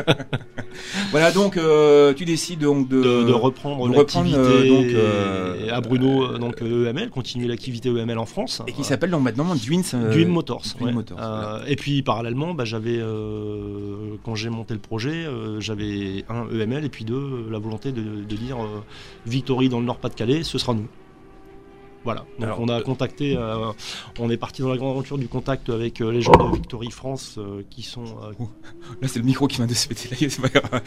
Voilà, donc euh, tu décides donc de, de, de reprendre de reprendre, l'activité euh, donc, euh, à Bruno, euh, donc euh, E M L, continuer l'activité E M L en France. et qui s'appelle donc maintenant Dwin. euh, Dwin Motors. Dwin ouais. Motors, Euh, voilà. Et puis parallèlement, bah, j'avais, euh, quand j'ai monté le projet, euh, j'avais un E M L et puis deux, euh, la volonté de, de dire euh, Victory dans le Nord-Pas-de-Calais, ce sera nous. Voilà. Donc Alors, on a euh, contacté, euh, on est parti dans la grande aventure du contact avec euh, les gens de Victory France euh, qui sont. euh, Là, c'est le micro qui vient de se péter la gueule, c'est pas grave.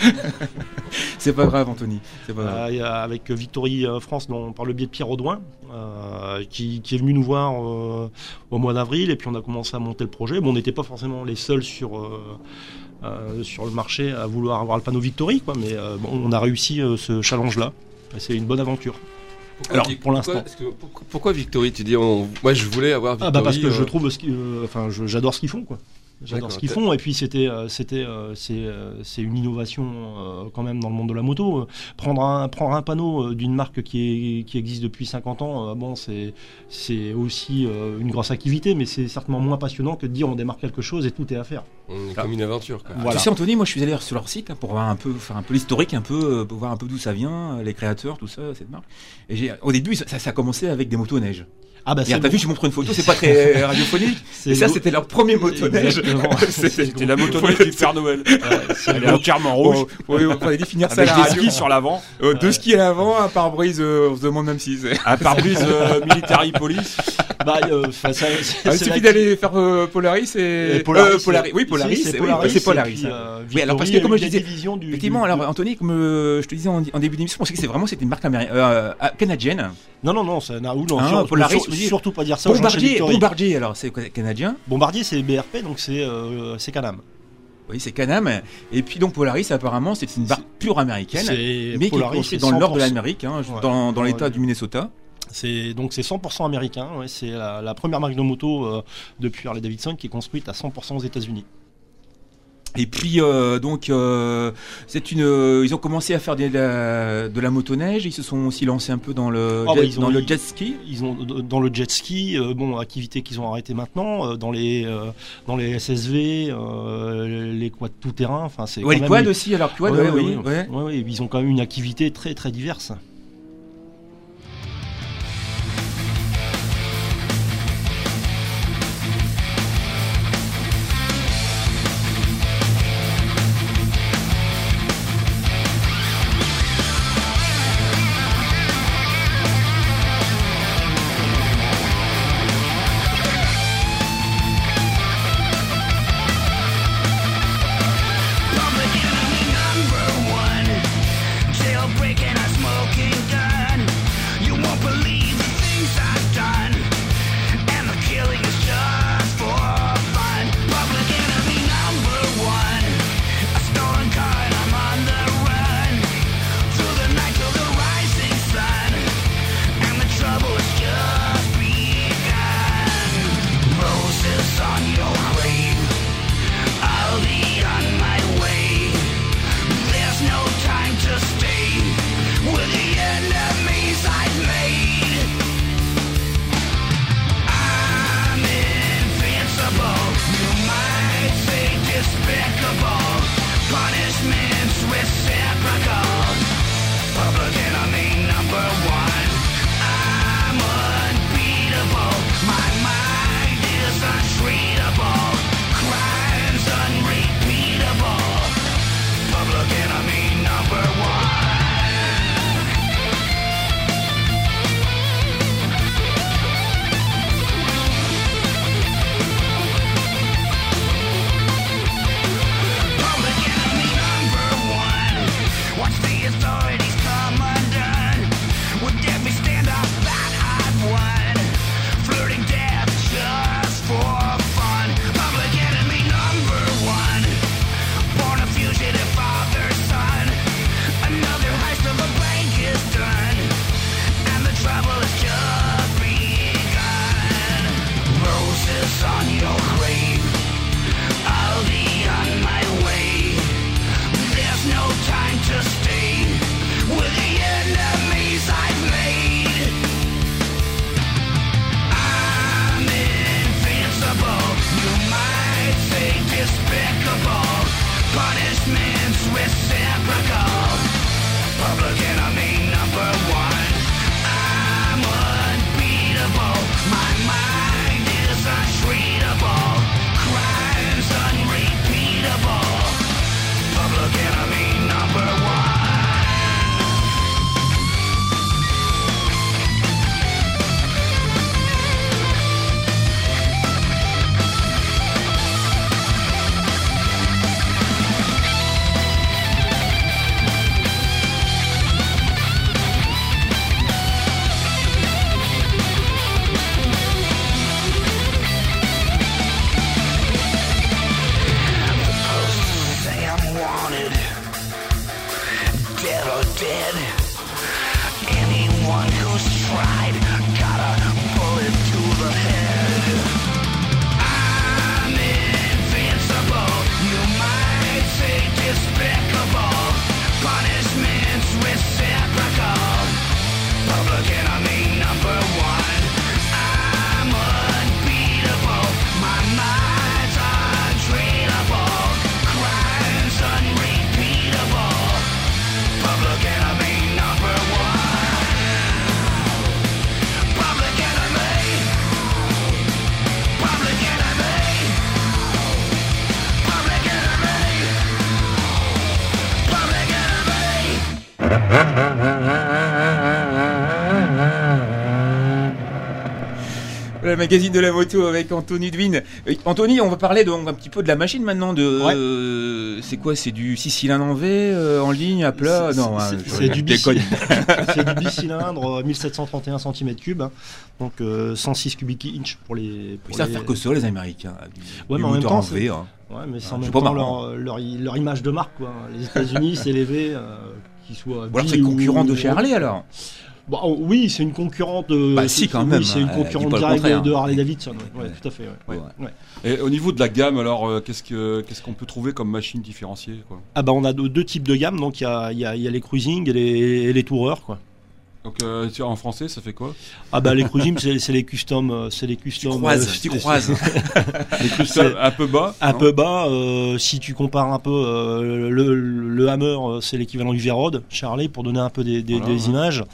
C'est pas grave, Anthony. C'est pas grave. Euh, et, euh, avec Victory euh, France dont- par le biais de Pierre Audouin euh, qui, qui est venu nous voir euh, au mois d'avril et puis on a commencé à monter le projet. Bon, on n'était pas forcément les seuls sur, euh, euh, sur le marché à vouloir avoir le panneau Victory, quoi, mais euh, bon, on a réussi euh, ce challenge-là. Et c'est une bonne aventure. Pourquoi, Alors, Vic- pour pourquoi- l'instant. est-ce que- pourquoi, pourquoi Victory? Tu dis, on- moi je voulais avoir Victory. Ah bah parce que euh, je trouve ce qui, euh, enfin je- j'adore ce qu'ils font, quoi. J'adore D'accord, ce qu'ils t'as- font et puis c'était euh, c'était euh, c'est euh, c'est une innovation euh, quand même dans le monde de la moto. Euh, Prendre un prendre un panneau euh, d'une marque qui est qui existe depuis cinquante ans, euh, bon c'est c'est aussi euh, une grosse activité, mais c'est certainement moins passionnant que de dire on démarre quelque chose et tout est à faire. on est comme une aventure. Quoi. Voilà. Tu sais, Anthony, moi je suis allé sur leur site hein, pour voir un peu, faire un peu l'historique, un peu, euh, pour voir un peu d'où ça vient, euh, les créateurs, tout ça, cette marque. Et j'ai, au début, ça, ça a commencé avec des motos neige. Ah bah Et T'as bon. vu, je montre une photo, c'est pas très euh, radiophonique. C'est Et ça, le- c'était leur premier motoneige. Exactement. C'était la motoneige du Père Noël. Ouais, c'est Elle le- est entièrement rouge. Bon, oui, on pourrait définir ça à Avec la des radio. skis sur l'avant. Euh, deux skis à l'avant, un pare-brise, euh, on se demande même si c'est. Un pare-brise euh, Military Police. bah, euh, enfin, ça- c'est- Ah, il c'est suffit la- d'aller faire euh, Polaris et. Et Polaris, Euh, Polari- Oui, si, Polaris. c'est oui, Polaris, c'est Polaris. et puis, hein. euh, Oui, alors parce Victory que comme a je eu disais, la division du- effectivement, du- alors Anthony, comme euh, je te disais en, en début d'émission, je pensais que c'est vraiment c'était une marque américaine, euh, euh, canadienne. Non, non, non, ça n'a ou non, Hein, sur- Polaris, sur- je dis- surtout pas dire ça aux gens chez Bombardier, Victory. Bombardier, alors c'est canadien. Bombardier, c'est B R P, donc c'est euh, c'est Canam. Oui, c'est Can-Am. Et puis donc Polaris, apparemment, c'est une marque pure américaine, C'est- mais qui est Polaris, construite c'est dans le nord de cent pour cent. l'Amérique, hein, Ouais. dans, dans Ouais. l'état du Minnesota. C'est donc c'est cent pour cent américain. Ouais, c'est la, la première marque de moto euh, depuis Harley Davidson qui est construite à cent pour cent aux États-Unis. Et puis euh, donc euh, c'est une, euh, ils ont commencé à faire des, de, la, de la motoneige. Ils se sont aussi lancés un peu dans le, Ah jet, bah, ils ont- dans le ils- jet ski. Ils ont dans le jet ski, euh, bon, activité qu'ils ont arrêtée maintenant, euh, dans les euh, dans les S S V, euh, les quads tout terrain. Enfin, c'est Ouais, quand les même- quads aussi. Alors quad, Ouais, ouais, ouais, oui, ouais. ouais. Ouais, ouais, ils ont quand même une activité très très diverse. Public enemy number one, jailbreaking a smoking gun. You won't believe the things I've done, and the killing is just for fun. Public enemy number one, a stolen car and I'm on the run through the night till the rising sun, and the trouble has just begun. Roses on your grave, I'll be on my way. There's no time to stay with the enemies I've made. I'm invincible, you might say despicable. Punishment's reciprocal. Public enemy number one. I'm unbeatable. My mind is untreatable. Crimes unrepeatable. Public enemy number one. Public enemy number one. Watch the authorities come undone with every standoff that I've won. Flirting death just for fun. Public enemy number one. Born a fugitive father's son. Another heist of a bank is done, and the trouble has just begun. Roses on your grave, I'll be on my way. There's no time to stay with the enemies I've made. I'm invincible, you might say despicable. Punishment's reciprocal. Public enemy number one. I'm unbeatable. My mind is untreatable. Crimes unrepeatable. Public enemy number one. Say I'm wanted, dead or dead. Anyone who's tried got a bullet to the head. I'm invincible, you might say despicable. Punishment's reciprocal. Public enemy number one. I'm unbeatable. My mind's untreatable. Crimes unrepeatable. Public enemy number one. Public enemy. Public enemy. Public enemy. Public Le magazine de la moto avec Anthony Dwin. Euh, Anthony, on va parler donc un petit peu de la machine maintenant. De, Ouais. euh, c'est quoi? C'est du six cylindres en V, euh, en ligne, à plat? C'est- Non, c'est- hein, je- c'est je du déconne. C'est du bicylindre, euh, mille sept cent trente et un centimètres cubes, hein. Donc euh, cent six cubic inch pour les. Ils pour savent les- faire que ça, les Américains. Du, Ouais, du mais en même moteur temps, en c'est- V. Hein. Ouais, mais c'est Ah, en c'est même pas temps marrant. leur, leur, leur image de marque, quoi. Les États-Unis s'est élevé, euh, qu'ils soient. Ou alors bi c'est le concurrent ou- de chez Harley alors. Bon, oh, oui, c'est une concurrente. euh, Bah, si, c'est- quand oui, même, c'est une hein, elle concurrente dit pas le directe contraire, de, de hein. Harley Davidson. Ouais, ouais, Ouais. tout à fait. Ouais. Ouais. Ouais. Et au niveau de la gamme, alors, euh, qu'est-ce que qu'est-ce qu'on peut trouver comme machine différenciée, quoi? Ah bah on a deux, deux types de gammes, donc il y a, il y, a, il y a les cruising et les, et les toureurs, quoi. Donc, euh, tu- en français, ça fait quoi? Ah bah les cruising, c'est, c'est les custom, euh, c'est les Tu custom. croises, euh, tu c'est- croises. Les custom un peu bas? Un non peu bas, euh, si tu compares un peu euh, le, le Hammer, euh, c'est l'équivalent du V-Rod, Charlie, pour donner un peu des, des, Voilà, des ouais. images.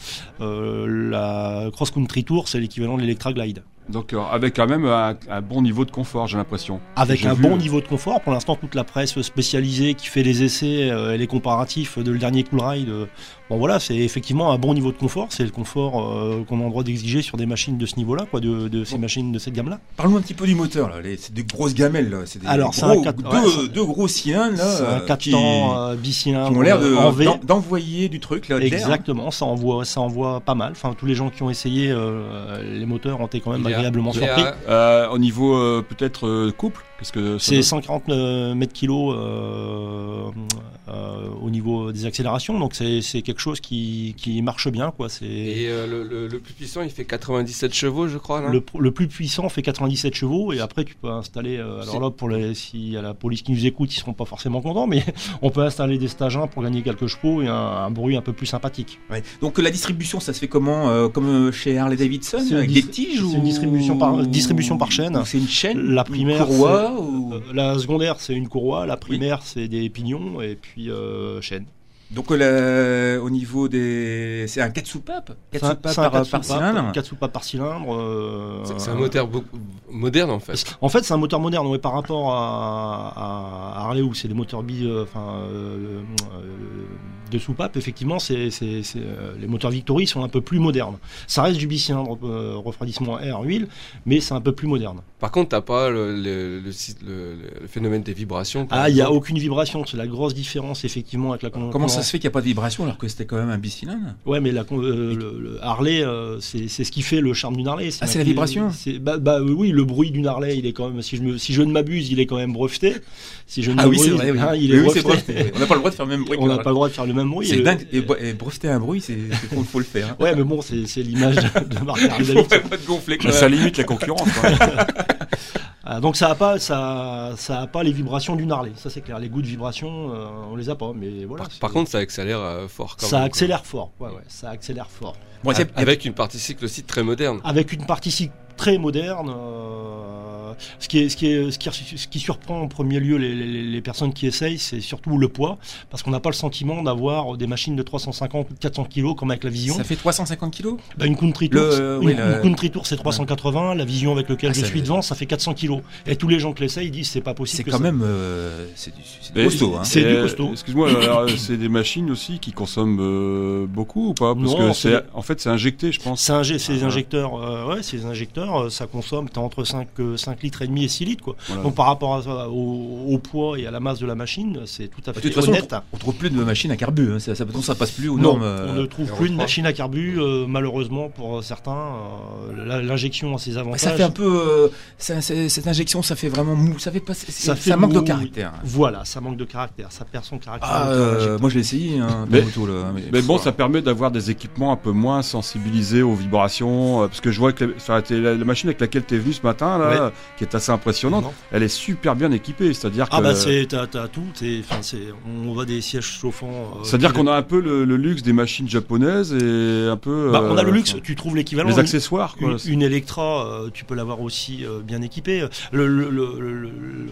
Euh, la Cross Country Tour, c'est l'équivalent de l'Electra Glide. Donc, euh, avec quand même un, un bon niveau de confort, j'ai l'impression. Avec J'ai un vu, bon euh, niveau de confort. Pour l'instant, toute la presse spécialisée qui fait les essais euh, et les comparatifs de le dernier Cool Ride, euh, bon voilà, c'est effectivement un bon niveau de confort. C'est le confort euh, qu'on a le droit d'exiger sur des machines de ce niveau-là, quoi, de, de ces Bon. machines de cette gamme-là. Parle-nous un petit peu du moteur, là. Les- c'est des grosses gamelles, là. C'est des Alors, c'est gros- un quatre- deux, ouais, c'est- deux gros cylindres, là. C'est un euh, quatre qui, temps euh, qui bicylindre ont l'air de, euh, en V. d'en- d'envoyer du truc, là. de l'air, hein. Exactement, ça envoie, ça envoie pas mal. Enfin, tous les gens qui ont essayé euh, les moteurs ont été quand même Il y a- agréablement il y a- surpris. Euh, au niveau euh, peut-être euh, couple, qu'est-ce que ça C'est donne? cent quarante mètres kilos euh, euh, au niveau des accélérations, donc c'est, c'est quelque chose qui, qui marche bien, quoi. C'est Et euh, le, le- le plus puissant, il fait quatre-vingt-dix-sept chevaux, je crois. Non le, le plus puissant fait quatre-vingt-dix-sept chevaux, et après tu peux installer. euh, alors C'est- là, pour les, si y a la police qui nous écoute, ils seront pas forcément contents, mais on peut installer des stagins pour gagner quelques chevaux et un, un bruit un peu plus sympathique. Ouais. Donc, la distribution, ça se fait comment euh, comme chez Harley Davidson, C'est une avec dis- des tiges ou c'est une distribution par- distribution par chaîne. Ou c'est une chaîne, La une primaire, courroie c'est- ou... Euh, la secondaire, c'est une courroie, la primaire, c'est des pignons, et puis euh, chaîne. Donc, euh, la- au niveau des... C'est un quatre soupapes quatre C'est un- soupapes c'est un par, quatre par soupapes, cylindre quatre soupapes par cylindre. euh, C'est c'est un moteur beaucoup moderne en fait. En fait, c'est un moteur moderne, ouais, par rapport à, à Harley où c'est des moteurs bi, euh, enfin, euh, euh, de soupape. Effectivement, c'est, c'est, c'est, euh, les moteurs Victory sont un peu plus modernes. Ça reste du bicylindre euh, refroidissement air huile, mais c'est un peu plus moderne. Par contre, t'as pas le, le, le, site- le- le phénomène des vibrations. par Ah, il y a exemple. aucune vibration. C'est la grosse différence effectivement avec la. con- Comment ça con- se fait qu'il n'y a pas de vibration alors que c'était quand même un bicylindre? Ouais, mais la, con- euh, le, le Harley, euh, c'est, c'est ce qui fait le charme d'une Harley. Ah, c'est la vibration c'est, bah, bah oui, le bruit d'une Harley, il est quand même. Si je, me, si je ne m'abuse, il est quand même breveté. Si je ne Ah oui, m'abuse, c'est vrai, oui. hein, il Oui, est oui, c'est breveté. breveté. On n'a pas le droit de faire le même bruit On que n'a la- pas le droit de faire le même bruit. C'est et- dingue. Et, bre- et breveter un bruit, c'est c'est qu'on faut le faire. hein. Ouais, mais bon, c'est, c'est l'image de, de Mark Harley Il faut Davidson. pas te gonfler. quand Mais même. ça limite la concurrence, quoi. Ah, donc ça a pas, ça, ça a pas les vibrations d'une Harley. Ça c'est clair. Les goûts de vibration, euh, on les a pas. Mais voilà. Par, c'est- par contre, ça accélère euh, fort quand ça même. accélère fort. Ouais, ouais, ça accélère fort. Bon, quoi. c'est- Avec une partie cycle aussi très moderne. Avec une partie cycle très moderne. euh, ce, qui est, ce, qui est, ce, qui, ce qui surprend en premier lieu les, les, les personnes qui essayent, c'est surtout le poids, parce qu'on n'a pas le sentiment d'avoir des machines de trois cent cinquante ou de quatre cents kilos comme avec la Vision. Ça fait trois cent cinquante kilos. Bah, une Country Tour, Le- c'est- euh, oui, une, le- une Country Tour, c'est trois cent quatre-vingts. La Vision avec laquelle Ah, je ça- suis devant, ça fait quatre cents kilos. Et tous les gens qui l'essayent disent c'est pas possible. C'est que quand ça- même, euh, c'est du, c'est du Mais costaud. Hein. c'est Et, du euh, costaud. Excuse-moi, alors, euh, c'est des machines aussi qui consomment euh, beaucoup ou pas? Parce Non, que c'est- c'est, en fait, c'est injecté, je pense. C'est un, ces Ah, injecteurs, euh, ouais, ces injecteurs, euh, ça consomme t'as entre cinq, euh, cinq litres et demi et six litres, quoi. Voilà. Donc par rapport à ça, au, au poids et à la masse de la machine, c'est tout à De fait toute façon, honnête. on, on trouve plus de machines à carbu. Hein. Ça, ça, ça passe plus aux Non, normes. euh, on ne trouve plus de machine à carbu, euh, malheureusement pour certains. euh, la- L'injection a ses bah, avantages. ça fait un peu. euh, ça- c'est- cette injection, ça fait vraiment mou. Ça fait pas. c'est- Ça Ça, fait manque de mou. caractère. Voilà, ça manque de caractère, ça perd son caractère. Ah, le moteur euh, injecteur. moi je l'ai essayé. Hein, Mais- pas moto, là, mais- Mais bon, ça permet d'avoir des équipements un peu moins sensibilisés aux vibrations. euh, Parce que je vois que les- enfin, t'es- la, la machine avec laquelle tu es venu ce matin, là, qui est assez impressionnante, Non. elle est super bien équipée. C'est-à-dire que. Ah bah c'est t'as, t'as tout, c'est, enfin c'est, on voit des sièges chauffants. euh, C'est-à-dire qui- qu'on a un peu le, le luxe des machines japonaises et un peu. Bah, on a euh, le luxe, enfin, tu trouves l'équivalent. les Une- accessoires, quoi. Une, une Electra, euh, tu peux l'avoir aussi euh, bien équipée. Le, le- le- le- le-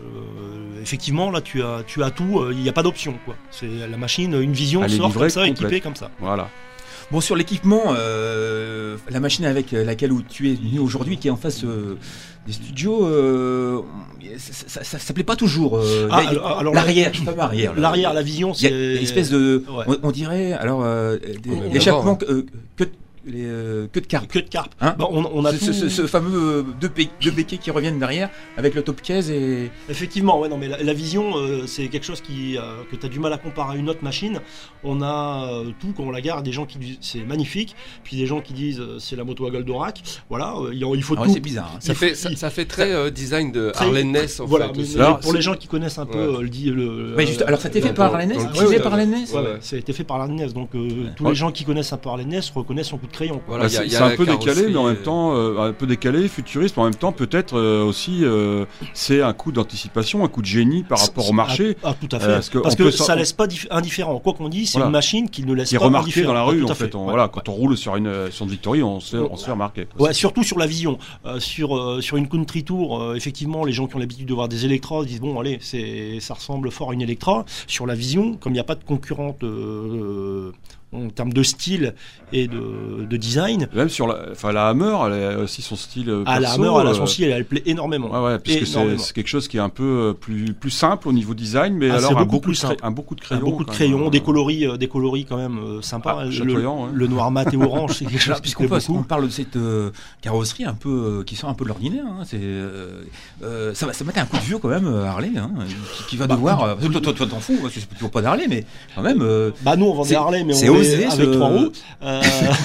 le- effectivement, là, tu as, tu as tout. Il n'y a pas d'option, quoi. C'est la machine, une Vision Elle est sort livrée comme ça, complète. équipée comme ça. Voilà. Bon, sur l'équipement, euh, la machine avec laquelle où tu es venu aujourd'hui, qui est en face euh, des studios, euh, ça, ça, ça, ça plaît pas toujours. euh, Ah, là, alors- alors, l'arrière, je sais pas arrière. là. L'arrière, la Vision, Il y a c'est une espèce de, Ouais. on, on dirait, alors, euh, des, Ouais, échappements d'abord, que, que, de- les, euh, que de carpe. que de carpe. Hein Bah, on, on a ce, tout- ce- ce fameux euh, deux, bé- deux béquets qui reviennent derrière avec le top case et Effectivement, ouais, non, mais la, la Vision, euh, c'est quelque chose qui, euh, que tu as du mal à comparer à une autre machine. On a euh, tout, quand on la garde, des gens qui disent c'est magnifique, puis des gens qui disent euh, c'est la moto à Goldorak. Voilà, euh, il, il faut ah ouais, tout. c'est bizarre. hein. Ça Il fait, faut- ça, il- ça fait très euh, design de Très- Harley Ness en voilà, fait. mais, aussi. mais Alors, pour c'est- les gens qui connaissent un peu Ouais. euh, le, dit- le Ouais, juste- euh, alors ça a été fait dans- par dans- Harley Ness dans le utilisé titre, par Harley Ness Ouais, Ouais. ouais, ça a été fait par Harley Ness, donc euh, tous Ouais. les gens qui connaissent un peu Harley Ness reconnaissent son coup de crayon. Quoi. Voilà, Bah, il y a- c'est il y a c'est un la peu décalé, carrosserie, mais en euh, même temps, euh, un peu décalé, futuriste, mais en même temps, peut-être euh, aussi, euh, c'est un coup d'anticipation, un coup de génie par rapport au marché. Ah, ah, tout à fait. Euh, parce parce que que, on peut ça s'en- laisse pas dif- indifférent. Quoi qu'on dise, c'est Voilà. une machine qui ne laisse Qui est pas remarqué indifférent. dans la Ah, rue, tout en à fait. On- Ouais, voilà, ouais. quand on roule sur une, sur une Victory, on se, on se fait remarquer. quoi. Ouais, surtout sur la vision. Euh, sur euh, sur une country tour, euh, effectivement, les gens qui ont l'habitude de voir des Electra disent bon, allez, c'est ça ressemble fort à une Electra. Sur la vision, comme il n'y a pas de concurrente euh, en termes de style et de, de design, Même sur la, enfin, la Hammer, elle a aussi son style euh, à la perso, Hammer, elle a euh, son style, elle plaît énormément. Ouais, ouais, puisque c'est Énormément. c'est quelque chose qui est un peu euh, plus, plus simple au niveau design, mais Ah, alors c'est un beaucoup beaucoup, plus de cra- simple. un beaucoup de Ah, crayons. beaucoup de quand crayons, même. des coloris, euh, des coloris quand même euh, sympas. Ah, le, chatoyant, ouais. le noir mat et orange, c'est quelque chose Alors, qui puisqu'on plaît passe- beaucoup. on parle de cette euh, carrosserie un peu euh, qui sort un peu de l'ordinaire, hein, c'est euh, euh, ça va ça mettre un coup de vieux quand même euh, Harley, hein, qui, qui va Bah, devoir. coup de- euh, parce que toi, toi, toi, t'en fous parce que c'est toujours pas d'Harley, mais quand même. euh, Bah nous on vend C'est- des Harley mais c'est on osé, est avec ce- trois roues. Euh,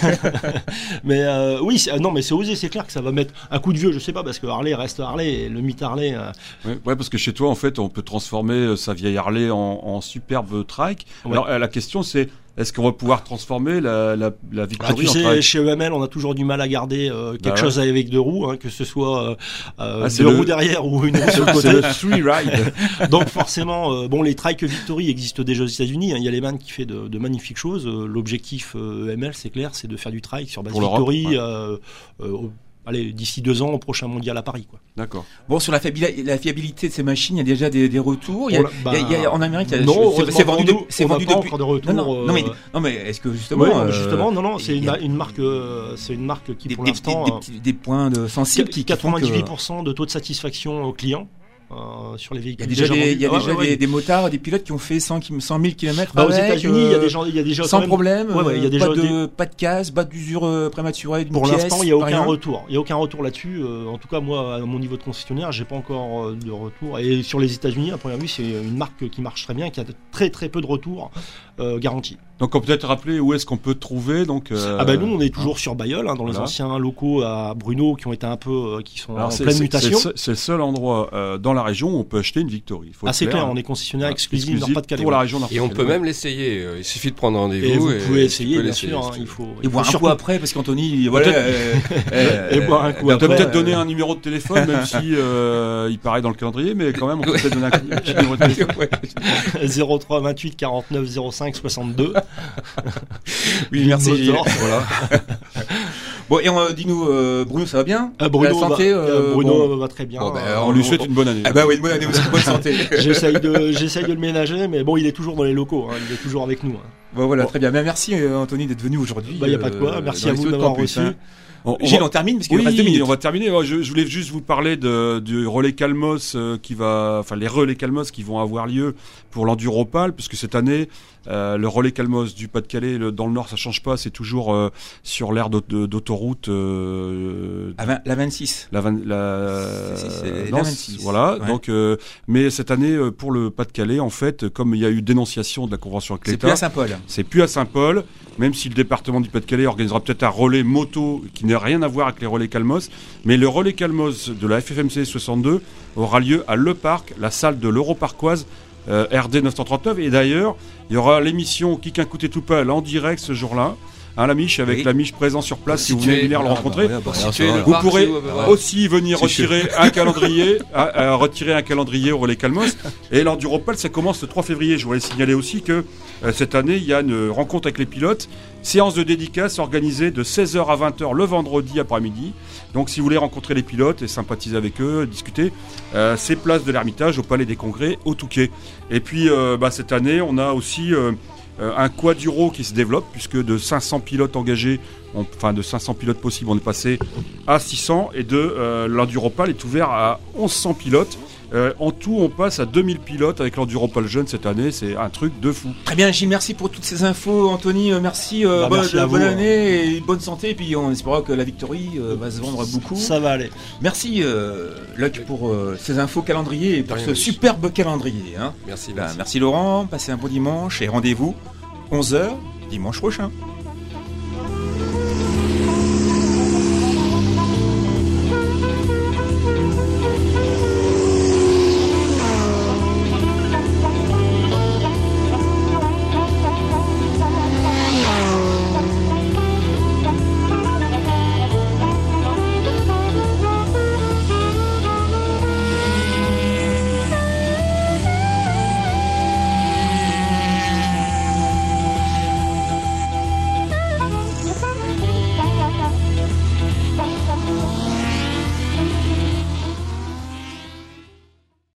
mais euh, oui, c'est- non mais c'est osé, c'est clair que ça va mettre un coup de vieux, je sais pas parce que Harley reste Harley et le mythe Harley. euh, Ouais, ouais, parce que chez toi, en fait, on peut transformer euh, sa vieille Harley en, en superbe trike. Ouais. Alors, euh, la question, c'est est-ce qu'on va pouvoir transformer la, la, la Ah, Victory tu en sais, trike? chez E M L, on a toujours du mal à garder euh, quelque Bah ouais. chose avec deux roues, hein, que ce soit euh, euh, Ah, c'est deux le- roues derrière ou une roue sur le C'est côté. le free ride. Donc forcément, euh, bon, les trike Victory existent déjà aux États-Unis. Hein. Il y a Lehman qui fait de, de magnifiques choses. Euh, L'objectif euh, E M L, c'est clair, c'est de faire du trike sur base Pour l'Europe, Victory. ouais. euh, euh, au- allez, d'ici deux ans, au prochain mondial à Paris, quoi. D'accord. Bon, sur la, fiabili- la fiabilité de ces machines, il y a déjà des, des retours. Il y a, Pour la- il y a- il y a- en Amérique, il y a- non, c'est- heureusement c'est vendu, pour de- nous, c'est on n'a vendu pas depuis. encore de retour, Non, non, non, mais, euh, non, mais est-ce que justement, Ouais, non, mais euh, justement, non, non, c'est il une, y a une marque, euh, c'est une marque qui des, pour des- l'instant des- euh, des petits- des points de sensibles qui, qui font que- quatre-vingt-dix-huit pour cent de taux de satisfaction aux clients euh, sur les Il y a véhicules. déjà, des, il y a vendus. déjà Ah, ouais, des, ouais. des motards, des pilotes qui ont fait cent mille kilomètres. Bah, aux États-Unis, il y a des gens, il y a déjà sans quand même- problème. Ouais, ouais, il y a euh, déjà pas, des- de, pas de casse, pas d'usure euh, prématurée d'une Pour pièce, l'instant, il n'y a pas aucun rien. retour. Il y a aucun retour là-dessus. Euh, en tout cas, moi, à mon niveau de concessionnaire, j'ai pas encore euh, de retour. Et sur les États-Unis, à première vue, c'est une marque qui marche très bien, qui a de- très très peu de retours euh, garantis. Donc, on peut peut-être rappeler où est-ce qu'on peut trouver. Donc, euh, Ah bah nous, on est toujours sur Bayeul, hein, dans les voilà. anciens locaux à Bruno, qui ont été un peu, euh, qui sont alors, en c'est pleine c'est- mutation. c'est le seul- c'est le seul endroit euh, dans la région où on peut acheter une Victory. Il faut Ah être c'est clair, hein. on est concessionnaire Voilà, exclusif, exclusif Nord-Pas-de-Calais. pour la région Et on Nord-Pas-de-Calais. peut même l'essayer. euh, Il suffit de prendre rendez-vous. Et vous et pouvez tu essayer, peux bien l'essayer, sûr. si hein, tu il veux. faut. Et il faut boire un surtout- coup après, parce qu'Anthony, voilà. Peut-être- euh, euh, Et boire un coup On peut après, peut-être euh, donner un numéro de téléphone, même si euh, il paraît dans le calendrier, mais quand même, on peut peut-être donner un petit numéro de téléphone. Ouais. zéro trois vingt-huit quarante-neuf zéro cinq soixante-deux. Oui, merci. Motor. Gilles. Voilà. Bon, et on, dis-nous, euh, Bruno, ça va bien Euh, Bruno, La santé, va, euh, euh, Bruno bon. va très bien. Bon, ben, Euh, On lui souhaite une bonne année. Ah bah oui, une bonne année aussi, bonne santé. J'essaye de, j'essaye de le ménager, mais bon, il est toujours dans les locaux, hein, il est toujours avec nous. Hein. Bon, voilà, Bon. très bien. Ben, merci euh, Anthony d'être venu aujourd'hui. Bah, y a pas de quoi. euh, Merci dans à les vous de studios m'avoir Campus, reçu. hein. On- on Gilles, va- on termine parce qu'il Oui, reste deux minutes. on va terminer. Moi, Je, je voulais juste vous parler de, du relais Calmos euh, qui va, enfin les relais Calmos qui vont avoir lieu pour l'Enduropal, puisque cette année euh, le relais Calmos du Pas-de-Calais le- dans le Nord, ça change pas, c'est toujours euh, sur l'aire d'aut- de- d'autoroute. Euh, À vingt- la vingt-six. la, vingt- la, C'est- c'est- c'est non, la c'est- vingt-six. Voilà. Ouais. Donc, euh, mais cette année euh, pour le Pas-de-Calais, en fait, comme il y a eu dénonciation de la convention avec C'est plus l'État, à Saint-Paul. c'est plus à Saint-Paul, même si le département du Pas-de-Calais organisera peut-être un relais moto qui n'a rien à voir avec les relais Calmos. Mais le relais Calmos de la F F M C soixante-deux aura lieu à Le Parc, la salle de l'Europarcoise euh, R D neuf cent trente-neuf. Et d'ailleurs, il y aura l'émission Qui qu'un coûté tout pas en direct ce jour-là. Hein, la Miche, avec Oui. la Miche présent sur place, si vous Situé- voulez venir le Ah, rencontrer. bah, ouais, bah, Si alors, tu es ça va. le Vous parc, pourrez c'est où, bah, ouais. aussi venir C'est retirer un calendrier, à, à retirer un calendrier au relais Calmos. Et l'Enduropal, ça commence le trois février. Je voulais signaler aussi que euh, cette année, il y a une rencontre avec les pilotes, séance de dédicace organisée de seize heures à vingt heures le vendredi après-midi. Donc, si vous voulez rencontrer les pilotes et sympathiser avec eux, discuter, euh, c'est place de l'Ermitage au Palais des Congrès au Touquet. Et puis, euh, bah, cette année, on a aussi euh, euh, un quaduro qui se développe, puisque de cinq cents pilotes engagés, on- enfin de cinq cents pilotes possibles, on est passé à six cents, et de euh, l'Enduropal est ouvert à mille cent pilotes. Euh, en tout, on passe à deux mille pilotes avec l'Enduropal jeune cette année, c'est un truc de fou. Très bien, Gilles, merci pour toutes ces infos. Anthony, euh, merci. euh, Bah, bonne merci à bonne vous, année et bonne santé. Et puis, on espérera que la Victory euh, va se vendre beaucoup. Ça va aller. Merci, euh, Luc, pour euh, ces infos calendrier et pour rien, ce oui. superbe calendrier. Hein. Merci, Ben, merci. merci, Laurent. Passez un bon dimanche et rendez-vous onze heures dimanche prochain.